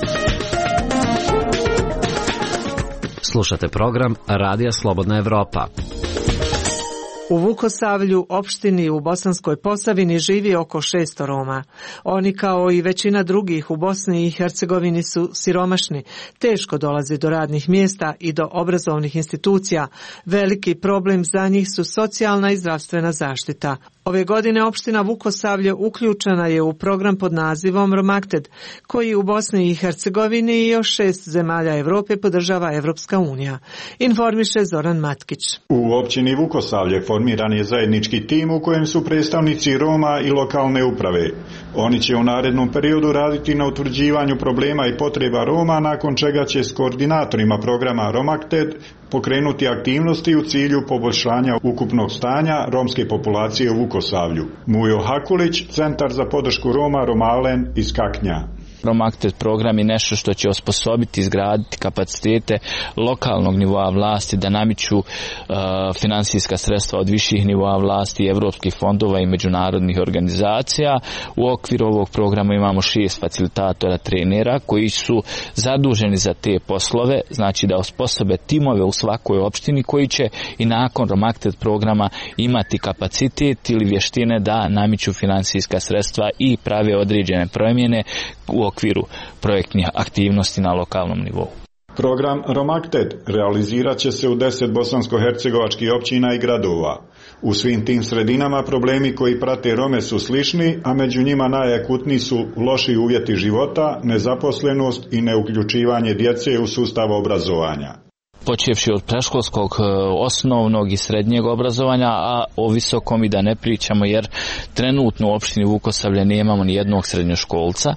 Slušate program Radija Slobodna Evropa. U Vukosavlju, opštini u Bosanskoj Posavini, živi oko šesto Roma. Oni, kao i većina drugih u Bosni i Hercegovini, su siromašni, teško dolaze do radnih mjesta i do obrazovnih institucija. Veliki problem za njih su socijalna i zdravstvena zaštita. Ove godine opština Vukosavlje uključena je u program pod nazivom Romakted, koji u Bosni i Hercegovini i još šest zemalja Evrope podržava Evropska unija. Informiše Zoran Matkić. U općini Vukosavlje formiran je zajednički tim u kojem su predstavnici Roma i lokalne uprave. Oni će u narednom periodu raditi na utvrđivanju problema i potreba Roma, nakon čega će s koordinatorima programa Romakted pokrenuti aktivnosti u cilju poboljšanja ukupnog stanja romske populacije u Vukosavlju. Mujo Hakulić, Centar za podršku Roma Romalen iz Kaknja. Romaktet program je nešto što će osposobiti, izgraditi kapacitete lokalnog nivoa vlasti da namiću uh, finansijska sredstva od viših nivoa vlasti, evropskih fondova i međunarodnih organizacija. U okviru ovog programa imamo šest facilitatora, trenera koji su zaduženi za te poslove, znači da osposobe timove u svakoj opštini koji će i nakon Romaktet programa imati kapacitet ili vještine da namiću finansijska sredstva i prave određene promjene u okviru projektnih aktivnosti na lokalnom nivou. Program Romaktet realizirat će se u deset bosansko-hercegovačkih općina i gradova. U svim tim sredinama problemi koji prate Rome su slični, a među njima najakutniji su loši uvjeti života, nezaposlenost i neuključivanje djece u sustav obrazovanja. Počevši od predškolskog, osnovnog i srednjeg obrazovanja, a o visokom i da ne pričamo, jer trenutno u opštini Vukosavlje nemamo ni jednog srednjoškolca.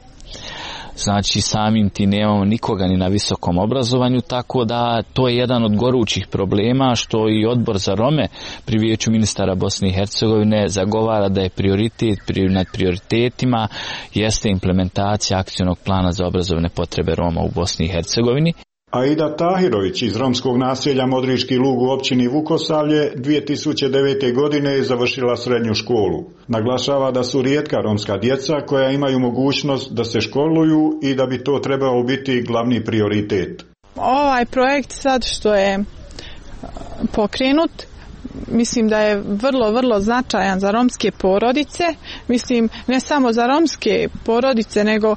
Znači samim ti nemamo nikoga ni na visokom obrazovanju, tako da to je jedan od gorućih problema što i Odbor za Rome pri Vijeću ministara Bosne i Hercegovine zagovara da je prioritet nad prioritetima jeste implementacija akcionog plana za obrazovne potrebe Roma u Bosni i Hercegovini. Aida Tahirović iz romskog naselja Modrički Lug u općini Vukosavlje dvije tisuće devete. godine je završila srednju školu. Naglašava da su rijetka romska djeca koja imaju mogućnost da se školuju i da bi to trebalo biti glavni prioritet. Ovaj projekt sad što je pokrenut, mislim da je vrlo, vrlo značajan za romske porodice. Mislim, ne samo za romske porodice, nego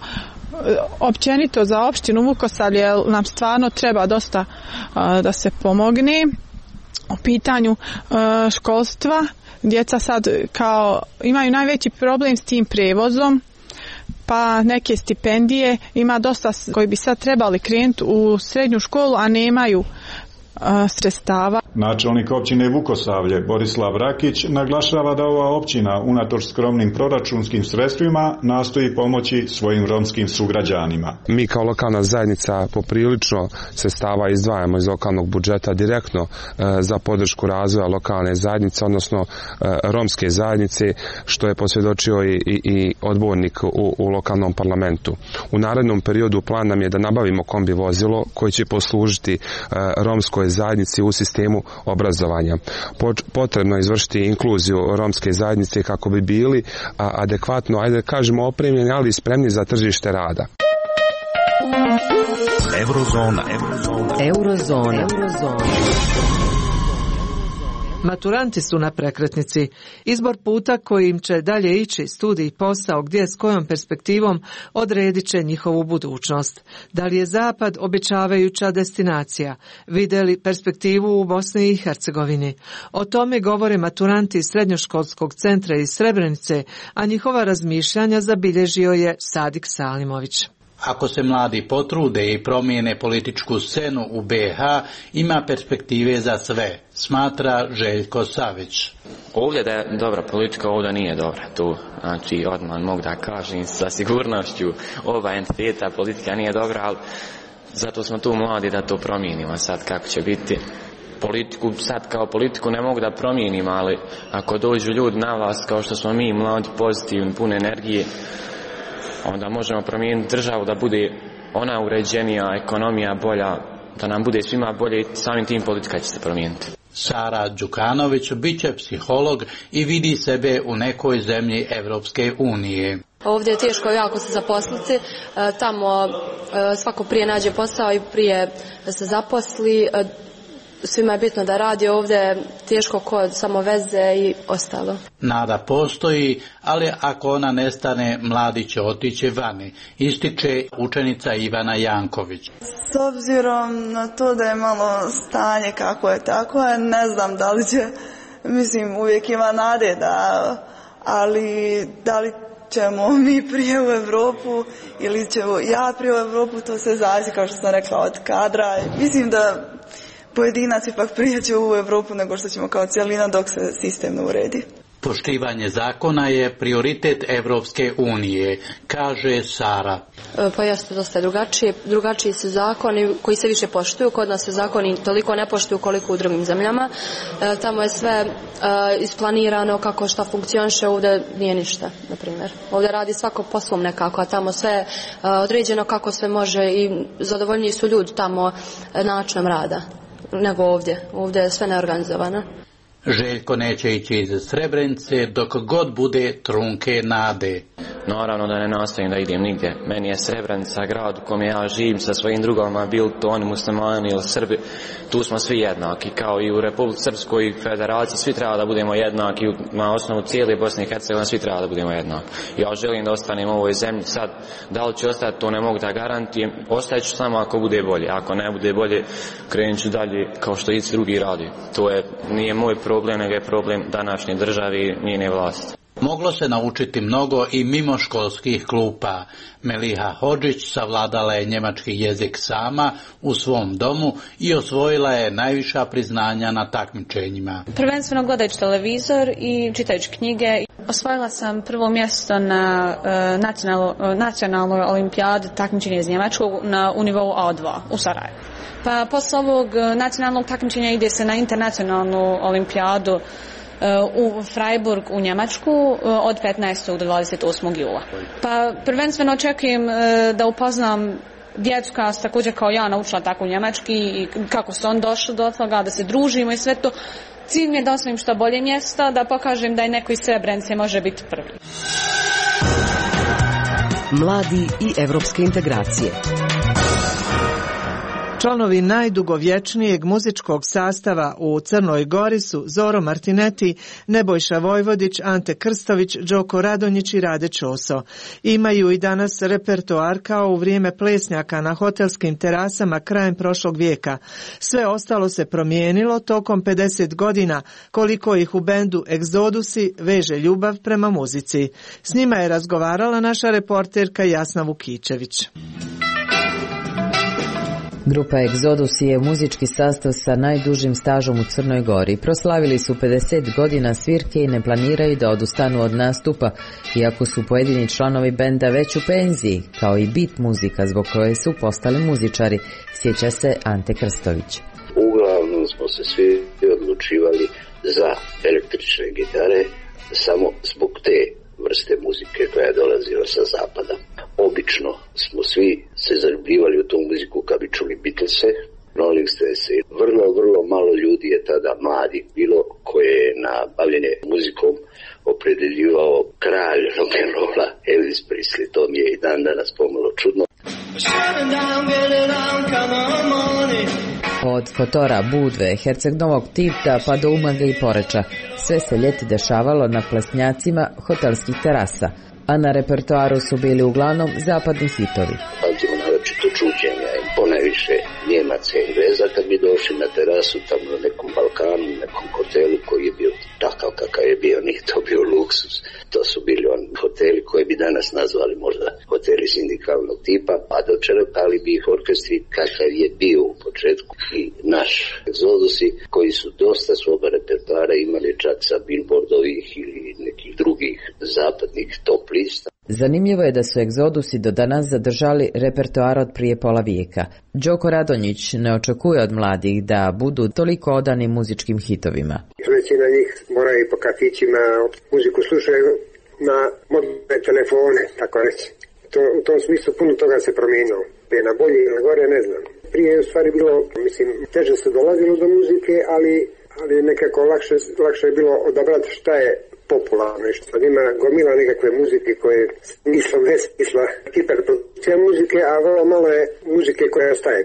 općenito za opštinu Vukosavlje, jer nam stvarno treba dosta a, da se pomogne u pitanju a, školstva. Djeca sad kao imaju najveći problem s tim prevozom, pa neke stipendije, ima dosta koji bi sad trebali krenuti u srednju školu, a nemaju a, sredstava. Načelnik općine Vukosavlje Borislav Rakić naglašava da ova općina unatoč skromnim proračunskim sredstvima nastoji pomoći svojim romskim sugrađanima. Mi kao lokalna zajednica poprilično sredstava izdvajamo iz lokalnog budžeta direktno e, za podršku razvoja lokalne zajednice, odnosno e, romske zajednice, što je posvjedočio i, i, i odbornik u, u lokalnom parlamentu. U narednom periodu plan nam je da nabavimo kombi vozilo koje će poslužiti e, romskoj zajednici u sistemu obrazovanja. Potrebno je izvršiti inkluziju romske zajednice kako bi bili adekvatno, ajde da kažemo, opremljeni, ali spremni za tržište rada. Eurozona. Eurozona. Eurozona. Eurozona. Maturanti su na prekretnici. Izbor puta kojim će dalje ići studij, posao, gdje s kojom perspektivom odredit će njihovu budućnost. Da li je Zapad obećavajuća destinacija? Vide li perspektivu u Bosni i Hercegovini? O tome govore maturanti iz Srednjoškolskog centra iz Srebrenice, a njihova razmišljanja zabilježio je Sadik Salimović. Ako se mladi potrude i promijene političku scenu u be ha, ima perspektive za sve, smatra Željko Savić. Ovdje da je dobra politika, ovdje nije dobra. Tu, znači, odmah mogu da kažem sa sigurnošću, ova entiteta politika nije dobra, ali zato smo tu mladi da to promijenimo. Sad kako će biti politiku, sad kao politiku ne mogu da promijenim, ali ako dođu ljudi na vlast kao što smo mi, mladi, pozitivni, pune energije, onda možemo promijeniti državu da bude ona uređenija, ekonomija bolja, da nam bude svima bolje i samim tim politika će se promijeniti. Sara Đukanović bit će psiholog i vidi sebe u nekoj zemlji Evropske unije. Ovdje je teško jako se zaposliti, tamo svako prije nađe posao i prije se zaposli. Svima je bitno da radi, ovdje teško kod samo veze i ostalo. Nada postoji, ali ako ona nestane, mladi će otići vani, ističe učenica Ivana Janković. S obzirom na to da je malo stanje kako je tako, ne znam da li će, mislim uvijek ima nade da, ali da li ćemo mi prije u Europu ili ćemo ja prije u Europu, to se zavisi, kao što sam rekla, od kadra. Mislim da pojedinac ipak prije će u Europu nego što ćemo kao cijelina dok se sistem ne uredi. Poštivanje zakona je prioritet Evropske unije, kaže Sara. Pa jeste dosta drugačije. Drugačiji su zakoni koji se više poštuju. Kod nas se zakoni toliko ne poštuju koliko u drugim zemljama. E, tamo je sve e, isplanirano kako šta funkcioniše, ovdje nije ništa, na primjer. Ovdje radi svako po svom nekako, a tamo sve e, određeno kako se može i zadovoljniji su ljudi tamo načinom rada nego ovdje. Ovdje je sve neorganizovano. Željko neće ići iz Srebrenice dok god bude trunke nade. Naravno da ne nastavim da idem nigdje. Meni je Srebrenica grad u kome ja živim sa svojim drugovima, bili to oni muslimani ili Srbi. Tu smo svi jednaki, kao i u Republici Srpskoj federaciji, svi treba da budemo jednaki, na osnovu cijele Bosne i Hercegovine svi treba da budemo jednaki. Ja želim da ostanem u ovoj zemlji, sad da li ću ostati, to ne mogu da garantijem, ostaću samo ako bude bolje, ako ne bude bolje, krenut ću dalje kao što i drugi radi. To je, nije moj problem, nego je problem današnje države i njene vlasti. Moglo se naučiti mnogo i mimo školskih klupa. Meliha Hodžić savladala je njemački jezik sama u svom domu i osvojila je najviša priznanja na takmičenjima. Prvenstveno gledajući televizor i čitajući knjige. Osvojila sam prvo mjesto na uh, nacional, uh, nacionalnoj olimpijadi takmičenja iz Njemačkog na, u nivou A dva u Sarajevu. Pa posle ovog uh, nacionalnog takmičenja ide se na internacionalnu olimpijadu u Freiburg u Njemačku od petnaestog do dvadeset osmog jula. Pa prvenstveno očekujem da upoznam djecu koja su također kao ja naučila tako njemački i kako su on došli do toga, da se družimo i sve to. Cilj mi je da osvojim što bolje mjesto, da pokažem da je neko iz Srebrenice može biti prvi. Mladi i evropske integracije. Članovi najdugovječnijeg muzičkog sastava u Crnoj Gori su Zoro Martineti, Nebojša Vojvodić, Ante Krstović, Đoko Radonjić i Rade Ćoso. Imaju i danas repertoar kao u vrijeme plesnjaka na hotelskim terasama krajem prošlog vijeka. Sve ostalo se promijenilo tokom pedeset godina, koliko ih u bendu Egzodusi veže ljubav prema muzici. S njima je razgovarala naša reporterka Jasna Vukičević. Grupa Egzodus je muzički sastav sa najdužim stažom u Crnoj Gori. Proslavili su pedeset godina svirke i ne planiraju da odustanu od nastupa, iako su pojedini članovi benda već u penziji, kao i beat muzika zbog koje su postali muzičari, sjeća se Ante Krstović. Uglavnom smo se svi odlučivali za električne gitare samo zbog te vrste muzike koja je dolazila sa zapada. Obično smo svi se zaljubljivali u tu muziku kad bi čuli Beatlese, Rolling Stones. Vrlo, vrlo malo ljudi je tada mladi bilo koje je na bavljenje muzikom opredeljivao kralj rock'n'rolla Elvis Presley. To mi je i dan danas pomalo čudno. Od Kotora, Budve, Herceg Novog Tivta pa do Umaga i Poreča. Sve se ljeti dešavalo na plesnjacima hotelskih terasa, a na repertoaru su bili uglavnom zapadni hitovi. Pamtimo naročito čuđenja, ponajviše Njemaca i Engleza kad bi došli na terasu tamo na nekom Balkanu, nekom hotelu koji je bio takav kakav je bio, nije to bio luksus. To su bili oni hoteli koji bi danas nazvali možda hoteli sindikalnog tipa, a dočerpali bi ih orkestri kakav je bio u početku. I naš Egzodusi koji su dosta svoga repertoara imali čak sa Billboardovih ili nekih drugih zapadnih top lista. Zanimljivo je da su Egzodusi do danas zadržali repertoar od prije pola vijeka. Đoko Radonjić ne očekuje od mladih da budu toliko odani muzičkim hitovima. Većina njih moraju po kafićima, muziku slušaju na mobilne telefone, tako reći. To, u tom smislu puno toga se promijenilo. Je na bolje ili na gore, ne znam. Prije je u stvari bilo, mislim, teže se dolazilo do muzike, ali, ali nekako lakše, lakše je bilo odabrati šta je popularno i što ima gomila nekakve muzike koje smisla, ne smisla, hiperprodukcija muzike, a vrlo malo je muzike koja ostaje.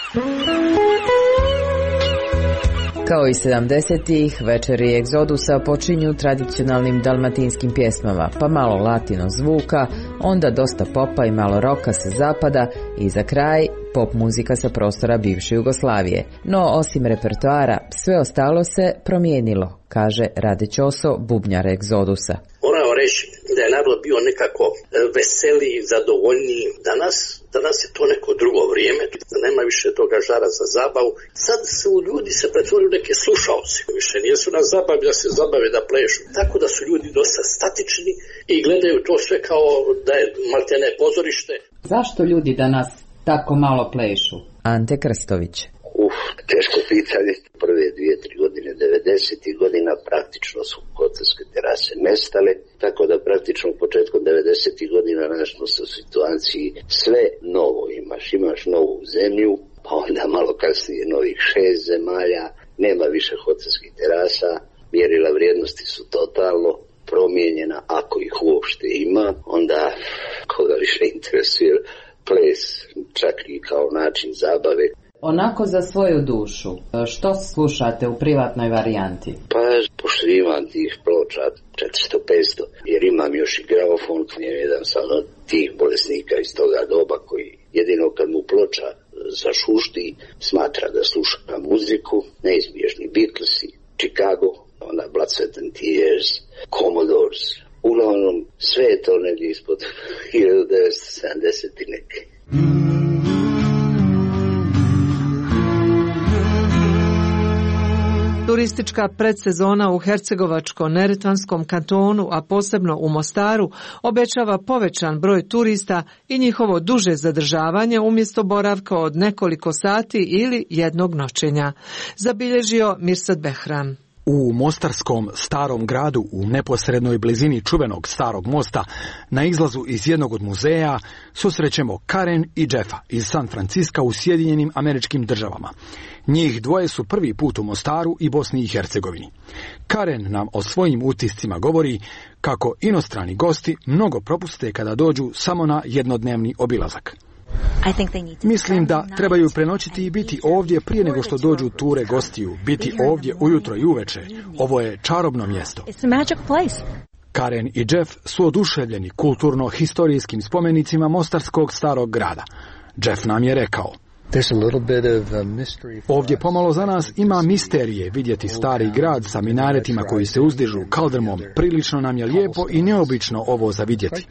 Kao i sedamdesetih, večeri Egzodusa počinju tradicionalnim dalmatinskim pjesmama, pa malo latino zvuka, onda dosta popa i malo roka sa zapada i za kraj pop muzika sa prostora bivše Jugoslavije. No, osim repertoara, sve ostalo se promijenilo, kaže Rade Ćoso, bubnjar Egzodusa. Moramo reći da je naglo bio nekako veseliji, zadovoljniji. Danas, danas je to neko drugo vrijeme, nema više toga žara za zabavu. Sad su ljudi se pretvorili neke slušaoci, više nisu na zabavi da se zabave da plešu. Tako da su ljudi dosta statični i gledaju to sve kao da je maltene pozorište. Zašto ljudi danas tako malo plešu? Ante Krstović. Uf, teško pitanje. Prve dvije, tri godine, devedesetih godina praktično su hotelske terase nestale, tako da praktično početkom devedesetih godina našli se u situaciji sve novo imaš. Imaš novu zemlju, pa onda malo kasnije novih šest zemalja, nema više hotelskih terasa, mjerila vrijednosti su totalno promijenjena, ako ih uopšte ima, onda koga više interesuje ples, čak i kao način zabave. Onako za svoju dušu, što slušate u privatnoj varijanti? Pa, pošto imam tih ploča četiristo petsto, jer imam još i gramofon, jedan sam od tih bolesnika iz toga doba koji jedino kad mu ploča zašušti, smatra da sluša muziku, neizbježni Beatlesi, Chicago, onda Blood, Sweat and Tears, Commodores, uglavnom sve je to negdje ispod hiljadu devetsto sedamdeset i neke. Turistička predsezona u Hercegovačko-Neretvanskom kantonu, a posebno u Mostaru, obećava povećan broj turista i njihovo duže zadržavanje umjesto boravka od nekoliko sati ili jednog noćenja, zabilježio Mirsad Behram. U mostarskom starom gradu, u neposrednoj blizini čuvenog starog mosta, na izlazu iz jednog od muzeja, susrećemo Karen i Jeffa iz San Franciska u Sjedinjenim Američkim Državama. Njih dvoje su prvi put u Mostaru i Bosni i Hercegovini. Karen nam o svojim utiscima govori kako inostrani gosti mnogo propuste kada dođu samo na jednodnevni obilazak. Mislim da trebaju prenoćiti i biti ovdje prije nego što dođu ture gostiju, biti ovdje ujutro i uveče. Ovo je čarobno mjesto. Karen i Jeff su oduševljeni kulturno-historijskim spomenicima mostarskog starog grada. Jeff nam je rekao: ovdje pomalo za nas ima misterije vidjeti stari grad sa minaretima koji se uzdižu kaldrmom. Prilično nam je lijepo i neobično ovo za vidjeti.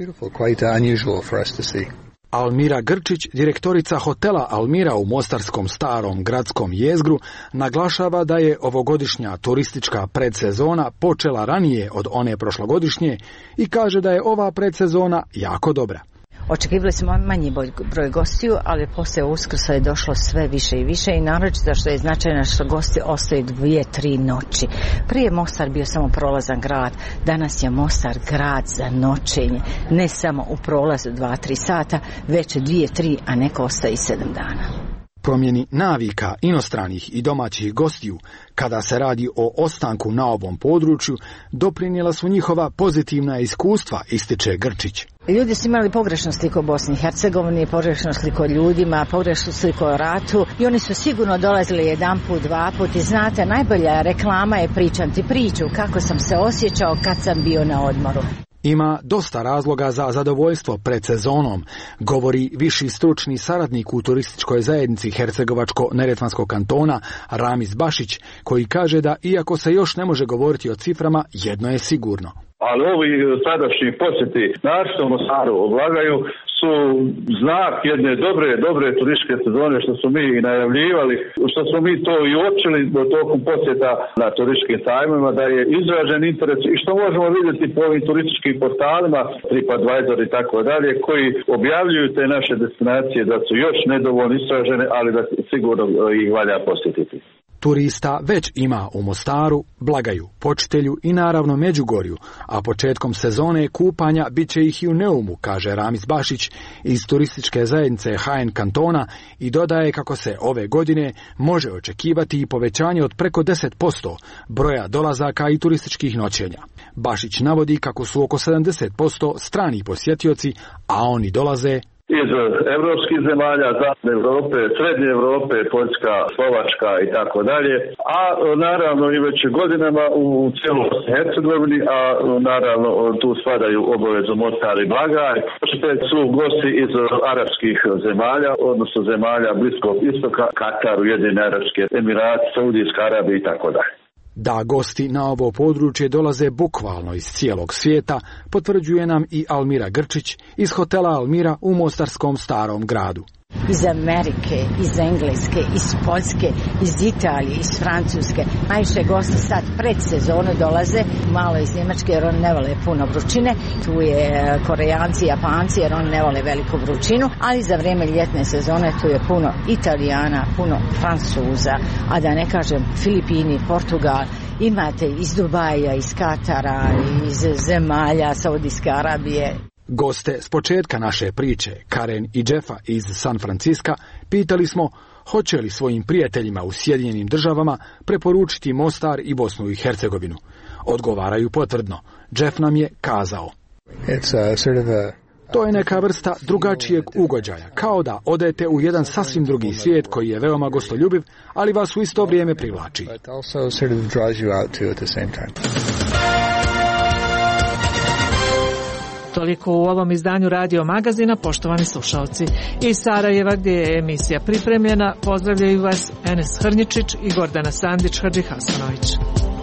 Almira Grčić, direktorica hotela Almira u mostarskom starom gradskom jezgru, naglašava da je ovogodišnja turistička predsezona počela ranije od one prošlogodišnje i kaže da je ova predsezona jako dobra. Očekivali smo manji broj gostiju, ali poslije Uskrsa je došlo sve više i više i naročito što je značajno što gosti ostaju dvije, tri noći. Prije Mostar bio samo prolazan grad, danas je Mostar grad za noćenje, ne samo u prolazu dva, tri sata, već dvije, tri, a neko ostaje i sedam dana. Promjeni navika inostranih i domaćih gostiju kada se radi o ostanku na ovom području doprinijela su njihova pozitivna iskustva, ističe Grčić. Ljudi su imali pogrešnu sliku o Bosni i Hercegovini, pogrešnu sliku o ljudima, pogrešnu sliku o ratu i oni su sigurno dolazili jedan put, dva put i znate, najbolja reklama je pričati priču kako sam se osjećao kad sam bio na odmoru. Ima dosta razloga za zadovoljstvo pred sezonom, govori viši stručni saradnik u turističkoj zajednici Hercegovačko-Neretvanskog kantona Ramiz Bašić, koji kaže da iako se još ne može govoriti o ciframa, jedno je sigurno. Ali ovi sadašnji posjeti našto Mostaru oblagaju su znak jedne dobre, dobre turističke sezone što su mi i najavljivali, što smo mi to i uočili do tokom posjeta na turističkim sajmovima, da je izražen interes i što možemo vidjeti po ovim turističkim portalima, TripAdvisor i tako dalje, koji objavljuju te naše destinacije da su još nedovoljno istražene, ali da sigurno ih valja posjetiti. Turista već ima u Mostaru, Blagaju, Počitelju i naravno Međugorju, a početkom sezone kupanja bit će ih i u Neumu, kaže Ramiz Bašić iz turističke zajednice H N kantona i dodaje kako se ove godine može očekivati i povećanje od preko deset posto broja dolazaka i turističkih noćenja. Bašić navodi kako su oko sedamdeset posto strani posjetioci, a oni dolaze iz evropskih zemalja, zapadne Europe, srednje Europe, Poljska, Slovačka i tako dalje, a naravno i već godinama u cijeloj Hercegovini, a naravno tu spadaju obavezu Mostar i Blagaj, što su gosti iz arapskih zemalja, odnosno zemalja Bliskog istoka, Katar, Ujedinjene Arapske Emirate, Saudijska Arabija i tako dalje. Da gosti na ovo područje dolaze bukvalno iz cijelog svijeta, potvrđuje nam i Almira Grčić iz hotela Almira u mostarskom Starom gradu. Iz Amerike, iz Engleske, iz Poljske, iz Italije, iz Francuske. Najviše gosti sad pred sezonu dolaze, malo iz Njemačke jer oni ne vole puno vrućine. Tu je Korejanci, Japanci jer oni ne vole veliku vrućinu, ali za vrijeme ljetne sezone tu je puno Italijana, puno Francuza, a da ne kažem Filipini, Portugal. Imate iz Dubaja, iz Katara, iz zemalja Saudijske Arabije. Goste s početka naše priče, Karen i Jeffa iz San Franciska, pitali smo hoće li svojim prijateljima u Sjedinjenim državama preporučiti Mostar i Bosnu i Hercegovinu. Odgovaraju potvrdno. Jeff nam je kazao: to je neka vrsta drugačijeg ugođaja, kao da odete u jedan sasvim drugi svijet koji je veoma gostoljubiv, ali vas u isto vrijeme privlači. Toliko u ovom izdanju Radio Magazina, poštovani slušalci. Iz Sarajeva, gdje je emisija pripremljena, pozdravljaju vas Enes Hrnjičić i Gordana Sandić Hadžihasanović.